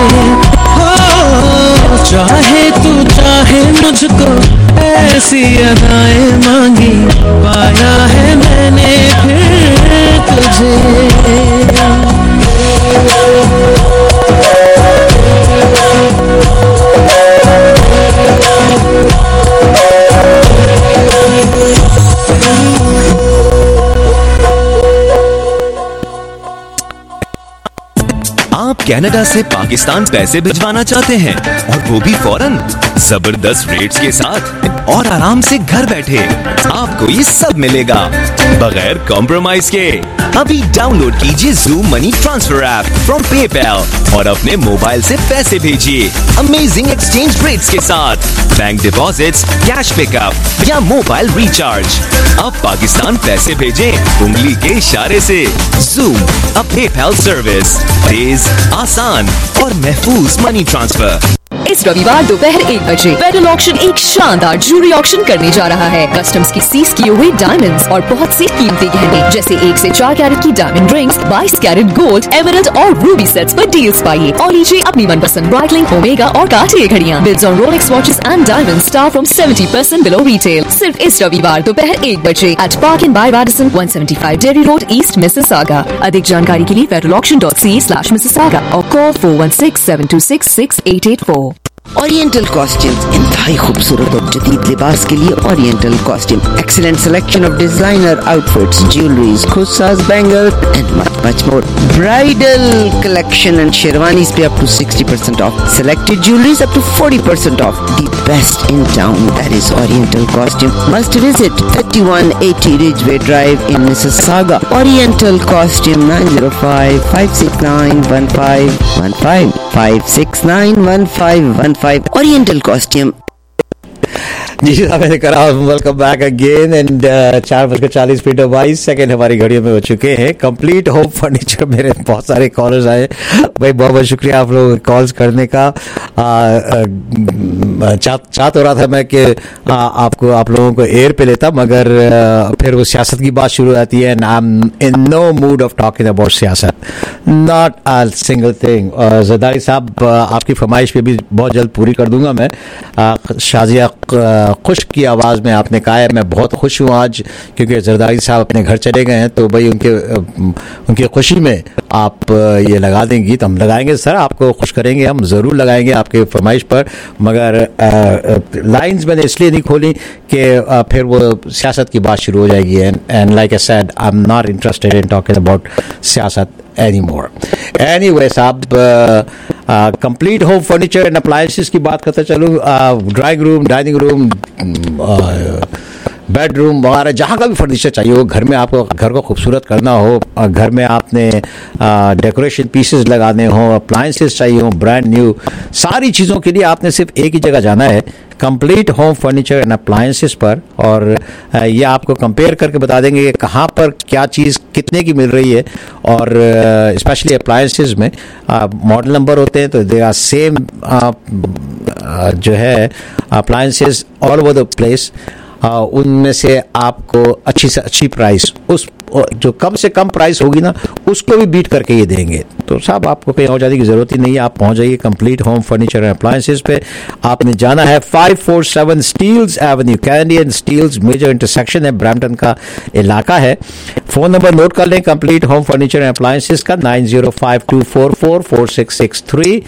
S15: हो चाहे तू चाहे मुझको, ऐसी अदाएं मांगी पाया है मैंने फिर तुझे।
S8: आप कनाडा से पाकिस्तान पैसे भिजवाना चाहते हैं और वो भी फौरन, जबरदस्त रेट्स के साथ और आराम से घर बैठे आपको ये सब मिलेगा बगैर कॉम्प्रोमाइज के। अभी डाउनलोड कीजिए zoom money transfer app from PayPal और अपने मोबाइल से पैसे भेजिए अमेजिंग एक्सचेंज रेट्स के साथ, बैंक डिपॉजिट्स, कैश पिकअप या मोबाइल रिचार्ज। अब पाकिस्तान पैसे भेजें उंगली के इशारे से। ज़ूम, अ पेपैल सर्विस, तेज, आसान और महफूज मनी ट्रांसफर।
S7: इस रविवार दोपहर 1 बजे फेडरल ऑक्शन एक शानदार ज्वेलरी ऑक्शन करने जा रहा है। कस्टम्स की सीज किए हुए डायमंड्स और बहुत से कीमती गहने जैसे 1 से 4 कैरेट की diamond rings, 22 carat gold, emerald और रूबी सेट्स पर डील्स पाइए और लीजिए अपनी मनपसंद ब्राइटलिंग, ओमेगा और कार्टियर घड़ियां। Bills on Rolex watches and diamond start from 70% below retail. सिर्फ इस रविवार दोपहर 1 बजे at park inn by Radisson, 175 Dairy road, east Mississauga. अधिक जानकारी के लिए federalauction.ca/Mississauga और कॉल 416-726-6884।
S12: ओरिएंटल कॉस्ट्यूम्स, इंतहाई खूबसूरत और जदीद लिबास के लिए oriental costume, excellent selection of designer outfits, jewelleries, खुद साज bangle and much more. Bridal collection and sherwanis पे up to 60% off, selected jewelleries up to 40% off. The best in town, that is oriental costume. Must visit 3180 Ridgeway Drive in Mississauga. Oriental Costume 905-569-1515 569-1515 Oriental Costume।
S2: जी साहब, मैंने करा welcome back again and 4:40 हमारी घड़ियों में हो चुके हैं। कंप्लीट होम फर्नीचर, मेरे बहुत सारे कॉलर्स आए भाई, बहुत बहुत शुक्रिया आप लोग कॉल्स करने का। चाह तो रहा था मैं कि आप लोगों को एयर पे लेता, मगर फिर वो सियासत की बात शुरू हो जाती है and I am in no mood of talking about सियासत, not a single thing. Zardari साहब, आपकी फरमाइश पे भी बहुत जल्द पूरी कर दूंगा मैं। शाजिया खुश की आवाज़ में आपने कहा है, मैं बहुत खुश हूँ आज क्योंकि जरदारी साहब अपने घर चले गए हैं, तो भाई उनकी खुशी में आप ये लगा दें गीत। हम लगाएंगे सर, आपको खुश करेंगे, हम ज़रूर लगाएंगे आपके फरमाइश पर, मगर लाइंस मैंने इसलिए नहीं खोली कि फिर वो सियासत की बात शुरू हो जाएगी and like I said, I am not interested in talking about सियासत anymore. Anyway साहब, complete home furniture and appliances की बात करते चलूँ। Drawing room, dining room, bedroom वगैरह, जहाँ का भी फर्नीचर चाहिए हो, घर में आपको घर को खूबसूरत करना हो, घर में आपने डेकोरेशन पीसेस लगाने हो, अप्लायंसेस चाहिए हो ब्रांड न्यू, सारी चीज़ों के लिए आपने सिर्फ एक ही जगह जाना है, complete home furniture and appliances पर। और ये आपको कंपेयर करके बता देंगे कि कहाँ पर क्या चीज़ कितने की मिल रही है। और स्पेशली अप्लायंसेस में मॉडल नंबर होते हैं, तो दे आर सेम जो है appliances all over the place. उनमें से आपको अच्छी से अच्छी प्राइस, उस जो कम से कम प्राइस होगी ना, उसको भी बीट करके ये देंगे। तो साहब, आपको कहीं और जाने की जरूरत ही नहीं है, आप पहुंच जाइए complete home furniture and appliances पे। आपने जाना है 547 Steeles avenue, Canadian Steeles major intersection है, ब्रैम्पटन का इलाका है। फोन नंबर नोट कर लें complete home furniture and appliances का, 9052444663,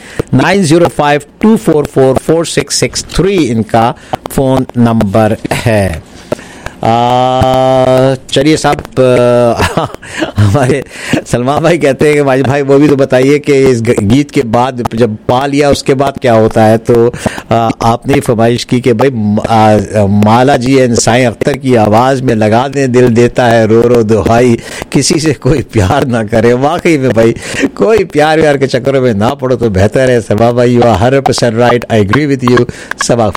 S2: 9052444663 इनका फोन नंबर है। चलिए साहब, हमारे सलमान भाई कहते हैं कि माजिद भाई वो भी तो बताइए कि इस गीत के बाद जब पा लिया उसके बाद क्या होता है। तो आपने फरमाइश की कि भाई माला जी एंड साईं अख्तर की आवाज़ में लगा दें, दिल देता है रो रो दुहाई, किसी से कोई प्यार ना करे। वाकई में भाई कोई प्यार व्यार के चक्करों में ना पड़ो तो बेहतर है। सलमान भाई you are 100% right, I agree with you. सबा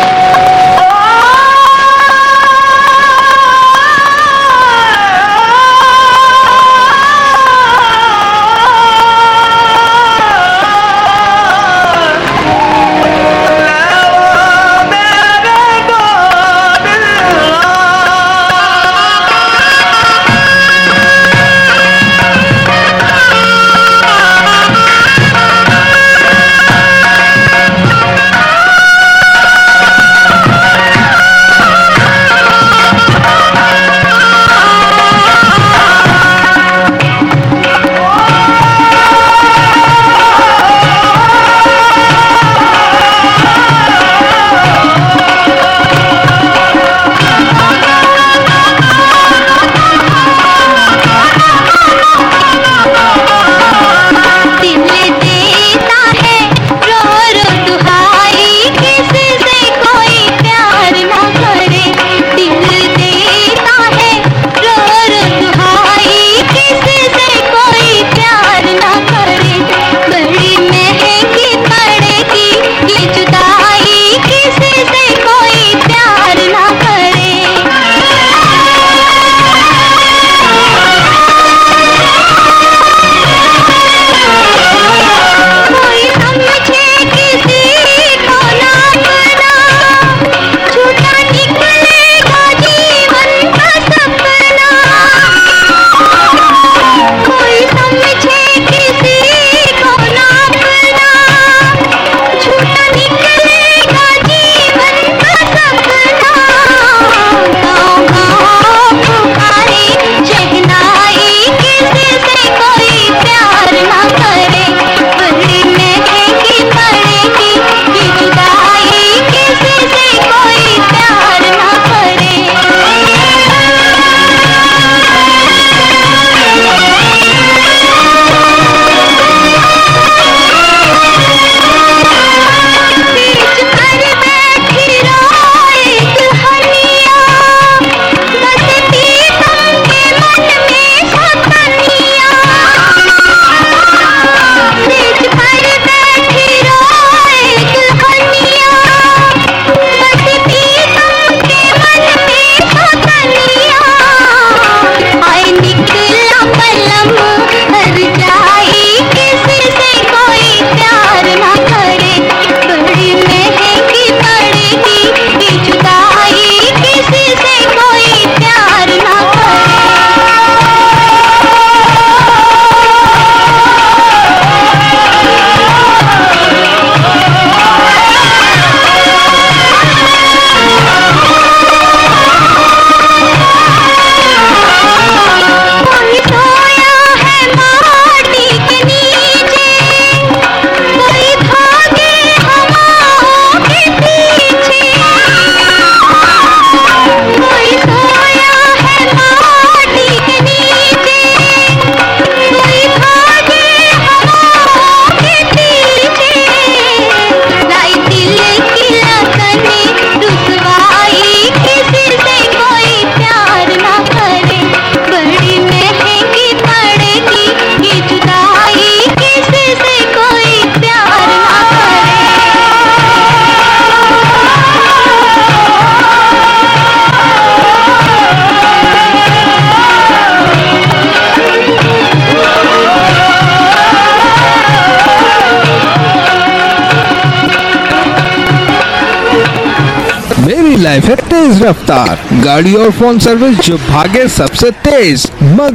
S9: लाइफ है तेज रफ्तार, गाड़ी और फोन सर्विस जो भागे सबसे तेज।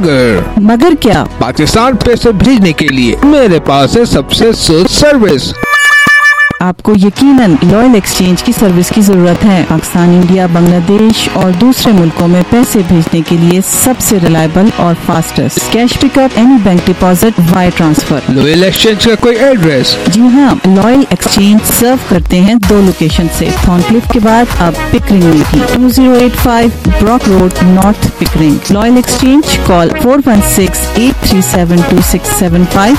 S9: मगर क्या? पाकिस्तान पैसे भेजने के लिए मेरे पास है सबसे सुस्त सर्विस।
S5: आपको यकीनन लॉयल एक्सचेंज की सर्विस की जरूरत है। पाकिस्तान, इंडिया, बांग्लादेश और दूसरे मुल्कों में पैसे भेजने के लिए सबसे रिलायबल और fastest cash pickup, any bank deposit, wire transfer.
S9: Loyal exchange का कोई एड्रेस?
S5: जी हाँ, लॉयल एक्सचेंज सर्व करते हैं 2 लोकेशन से, थॉर्नक्लिफ के बाद अब पिकरिंग में भी। 2085 Brock road, north Pickering. Loyal exchange, call 416-837-2675,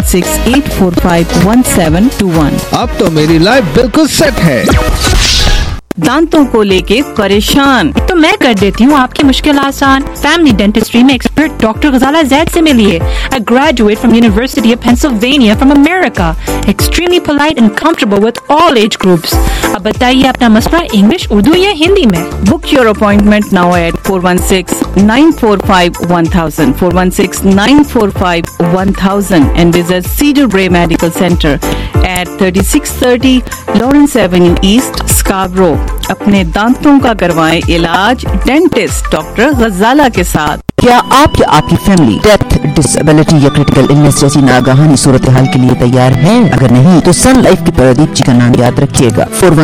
S5: 416-845-1721।
S9: अब तो मेरी लाइफ बिल्कुल सेट है।
S5: दांतों को लेके परेशान?
S14: तो मैं कर देती हूँ आपकी मुश्किल आसान। फैमिली डेंटिस्ट्री में एक्सपर्ट डॉक्टर गजाला जैद से मिलिए। A graduate from University of Pennsylvania from America, extremely polite and comfortable with all age groups। अब बताइए अपना मसला इंग्लिश, उर्दू या हिंदी में।
S5: Book your appointment now at 416-945-1000, 416-945-1000 and visit Cedar Brae Medical Center at 3630 Lawrence Avenue East, Scarborough। अपने दांतों का करवाएं इलाज डेंटिस्ट डॉक्टर गजाला के साथ।
S12: क्या आप या आपकी फैमिली डेथ, डिसेबिलिटी या क्रिटिकल इलनेस जैसी नागहानी सूरत हाल के लिए तैयार है? अगर नहीं तो सन लाइफ के प्रदीप जी का नाम याद रखिएगा।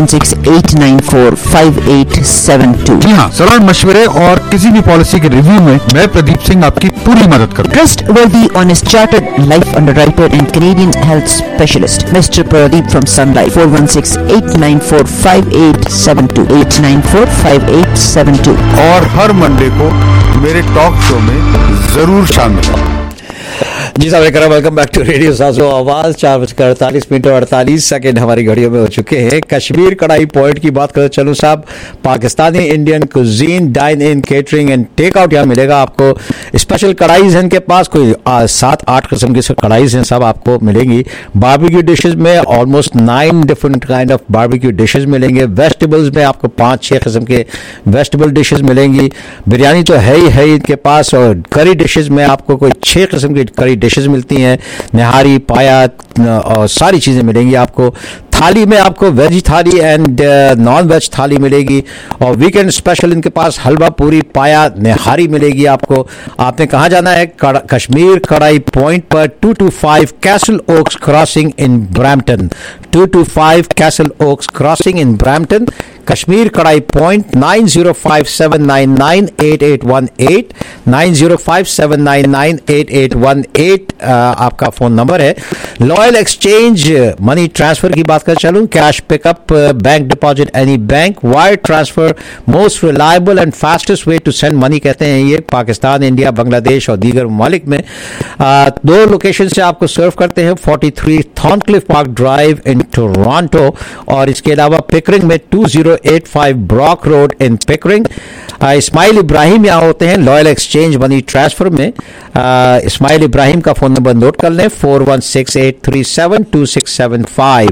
S12: 416-894-5872।
S16: जी हाँ, सलाह मशवरे और किसी भी पॉलिसी के रिव्यू में मैं प्रदीप सिंह आपकी पूरी मदद करूँगा।
S12: Trustworthy, honest, chartered life underwriter and Canadian health specialist, Mr. Pradeep from Sun Life, 416-894-5872, 894-5872।
S16: और हर मंडे को मेरे टॉक शो में जरूर शामिल हो।
S2: जी साहब, वेलकम बैक टू रेडियो सासो आवाज। 4:48 हमारी घड़ियों में हो चुके हैं। कश्मीर कढ़ाई पॉइंट की बात करें चलूं साहब, Pakistani Indian cuisine, dine in, catering and take out यहाँ मिलेगा आपको। स्पेशल कढ़ाईज हैं इनके पास, कोई 7-8 किस्म की कढ़ाईज हैं सब आपको मिलेंगी। बारबेक्यू डिशेज में almost 9 different kind of barbecue dishes मिलेंगे। वेजिटेबल्स में आपको 5-6 किस्म के वेजिटेबल डिशेज मिलेंगी। बिरयानी तो है ही इनके पास, और करी डिशेज में आपको कोई 6 किस्म की करी डिशेज मिलती हैं। निहारी, पाया और सारी चीजें मिलेंगी आपको। थाली में आपको वेज थाली एंड नॉन वेज थाली मिलेगी, और वीकेंड स्पेशल इनके पास हलवा पूरी, पाया, निहारी मिलेगी आपको। आपने कहाँ जाना है? कश्मीर कढ़ाई पॉइंट पर 225 Castle Oaks crossing in Brampton, 225 Castle Oaks crossing in Brampton. Kashmir Kadhai point 9057998818, 9057998818 आपका फोन नंबर है। लॉयल एक्सचेंज मनी ट्रांसफर की बात कर चलूं, cash pickup, bank deposit, any bank, wire transfer, most reliable and fastest way to send money कहते हैं ये। Pakistan, India, Bangladesh और दीगर ममालिक में 2 लोकेशन से आपको सर्व करते हैं। 43 Thorncliffe park drive in Toronto, और इसके अलावा पिकरिंग में 2085 Brock road in Pickering. Ismail Ibrahim यहाँ होते हैं लॉयल एक्सचेंज मनी ट्रांसफर में। इस्माइल इब्राहिम का फोन नंबर नोट कर लें, 416-837-2675,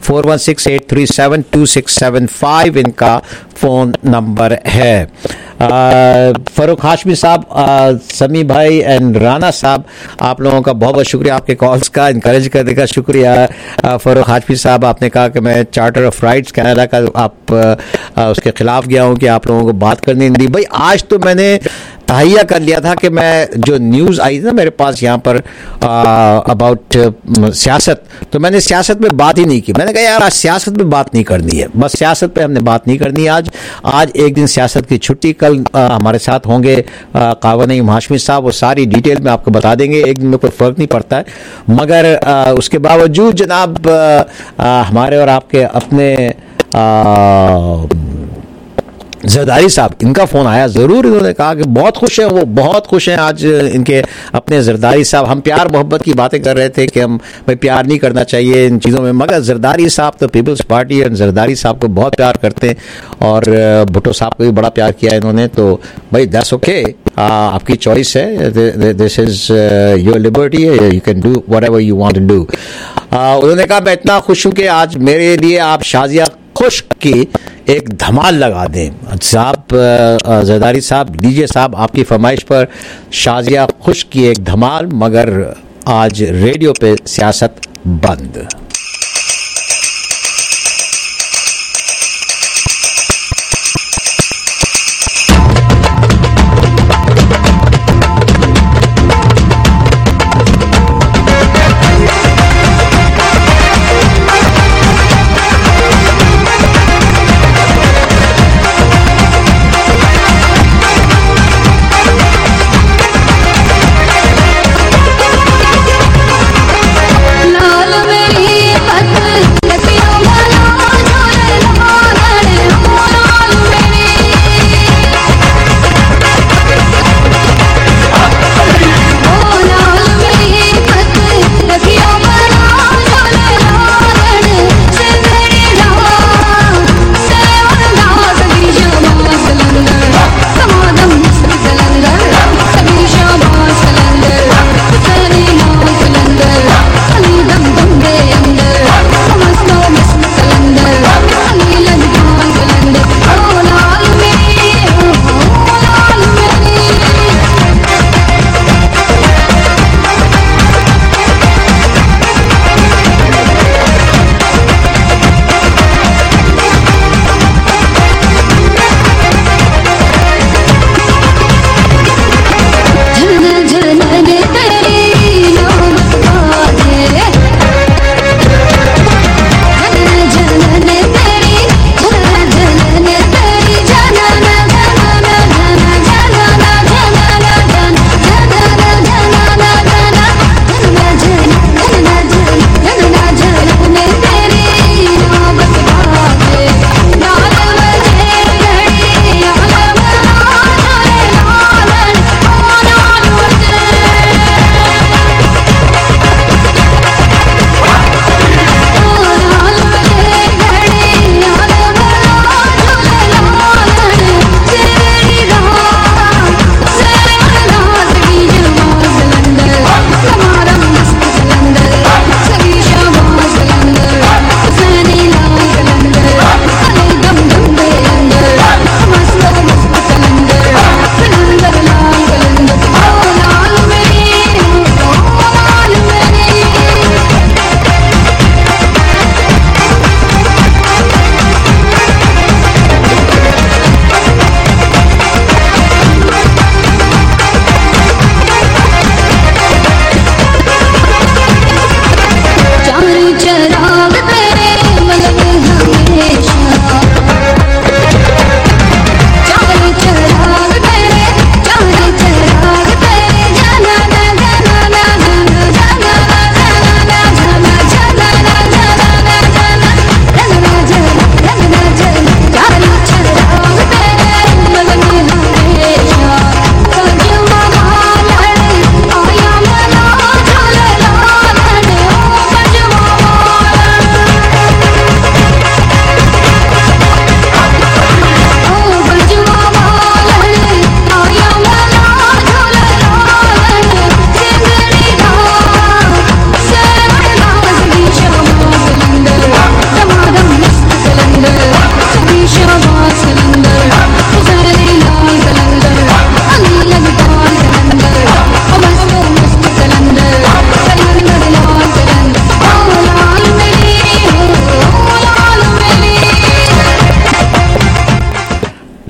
S2: 416-837-2675 इनका फोन नंबर है। फरूक हाशमी साहब, समी भाई एंड राना साहब, आप लोगों का बहुत बहुत शुक्रिया आपके कॉल्स का, इनकरेज करने का शुक्रिया। फरूक हाशमी साहब, आपने कहा कि मैं चार्टर ऑफ राइट्स कनाडा का आप उसके खिलाफ गया हूं कि आप लोगों को बात करनी नहीं दी। भाई आज तो मैंने तहैया कर लिया था कि मैं जो न्यूज़ आई थी ना मेरे पास यहाँ पर अबाउट सियासत, तो मैंने सियासत में बात ही नहीं की। मैंने कहा यार आज सियासत में बात नहीं करनी है, बस सियासत पे हमने बात नहीं करनी है आज एक दिन सियासत की छुट्टी। कल हमारे साथ होंगे कावनीम हाशमी साहब, वो सारी डिटेल में आपको बता देंगे। एक दिन में कोई फ़र्क नहीं पड़ता है, मगर उसके बावजूद जनाब हमारे और आपके अपने जरदारी साहब, इनका फोन आया जरूर। इन्होंने कहा कि बहुत खुश हैं, वो बहुत खुश हैं आज इनके अपने जरदारी साहब। हम प्यार मोहब्बत की बातें कर रहे थे कि हम भाई प्यार नहीं करना चाहिए इन चीज़ों में, मगर जरदारी साहब तो पीपल्स पार्टी और जरदारी साहब को बहुत प्यार करते हैं, और भुट्टो साहब को भी बड़ा प्यार किया इन्होंने। तो भाई दैट्स ओके, आपकी चॉइस है, this is your liberty, you can do whatever you want to do. उन्होंने कहा मैं इतना खुश हूँ कि आज मेरे लिए आप शाजिया खुश्क की एक धमाल लगा दें। साहब जरदारी साहब, दीजिए साहब आपकी फरमाइश पर शाजिया खुश्क की एक धमाल, मगर आज रेडियो पे सियासत बंद।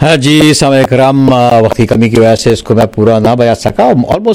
S2: हाँ जी, समय कराम, वक्त की कमी की वजह से इसको मैं पूरा ना बजा सका।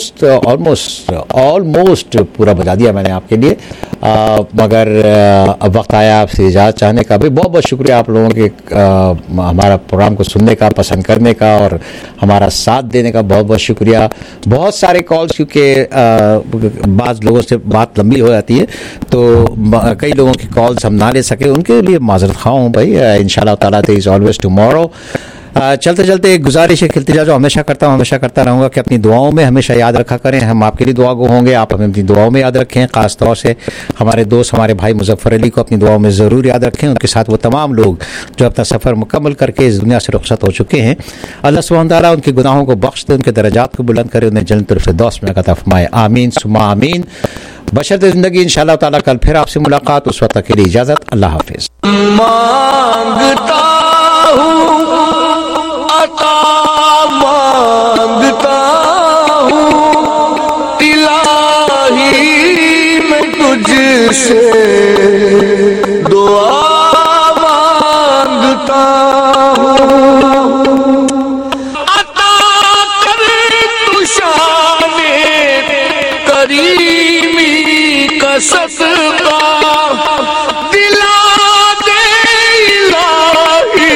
S2: ऑलमोस्ट पूरा बजा दिया मैंने आपके लिए, मगर अब वक्त आया आपसे इजाज़त चाहने का। भी बहुत बहुत शुक्रिया आप लोगों के हमारा प्रोग्राम को सुनने का, पसंद करने का और हमारा साथ देने का बहुत बहुत शुक्रिया। बहुत सारे कॉल्स, क्योंकि बाज़ लोगों से बात लंबी हो जाती है तो कई लोगों की कॉल्स हम ना ले सके, उनके लिए माजरत खा हूँ भाई। इंशाल्लाह ताला देयर इज़ ऑलवेज टुमारो। चलते चलते एक गुजारिश है खिलती जा, जो हमेशा करता हूँ, हमेशा करता रहूँगा कि अपनी दुआओं में हमेशा याद रखा करें। हम आपके लिए दुआ गो होंगे, आप हमें अपनी दुआओं में याद रखें। ख़ास तौर से हमारे दोस्त, हमारे भाई मुजफ्फर अली को अपनी दुआओं में ज़रूर याद रखें। उनके साथ वो तमाम लोग जो अपना सफ़र मुकम्मल करके इस दुनिया से रुखसत हो चुके हैं, अल्लाह सुब्हान तआला उनके गुनाहों को बख्श दे, उनके दर्जात को बुलंद करे, उन्हें जन्नतुल फिरदौस में अता फरमाए। आमीन सुम्मा आमीन। बशर्ते ज़िंदगी इंशाअल्लाह ताला कल फिर आपसे मुलाकात, उस वक्त तक के लिए इजाज़त, अल्लाह हाफिज़।
S15: मांगता हूँ अता मांगता हूँ इलाही मैं तुझसे दुआ मांगता हूँ। अता कर तू शाने करीमी का सदका दिला दे इलाही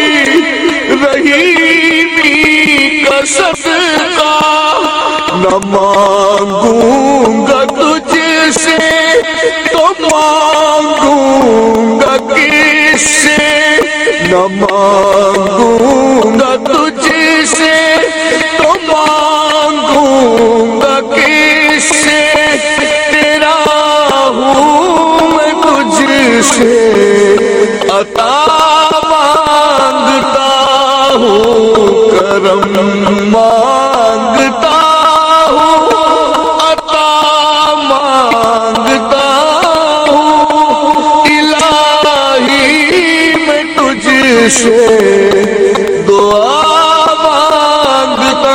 S15: रहीमी का सदका। न मांगूंगा तुझसे तो मांगूंगा किससे, न मांगूंगा तुझसे तो मांगूंगा किससे। तेरा हूँ मैं तुझसे अता मांगता हूँ, करम मांगता हूँ, अता मांगता हूँ इलाही मैं तुझसे दुआ मांगता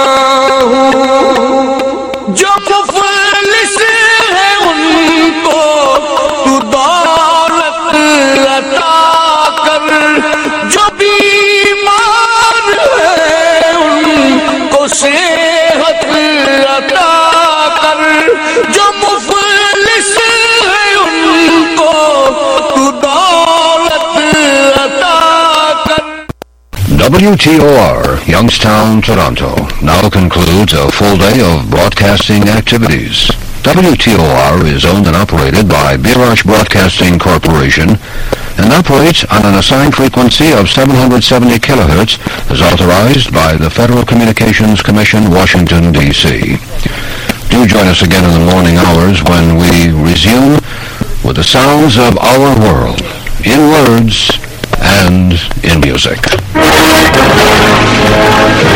S15: हूँ। जो मुफलिस है उनको तू दौलत अता कर, जो बीमार है उनको सेहत अता कर, जो मुफलिस है उनको तू दौलत अता कर।
S17: WTOR, Youngstown, Toronto, now concludes a full day of broadcasting activities. WTOR is owned and operated by Birash Broadcasting Corporation and operates on an assigned frequency of 770 kilohertz as authorized by the Federal Communications Commission, Washington, D.C. Do join us again in the morning hours when we resume with the sounds of our world, in words and in music.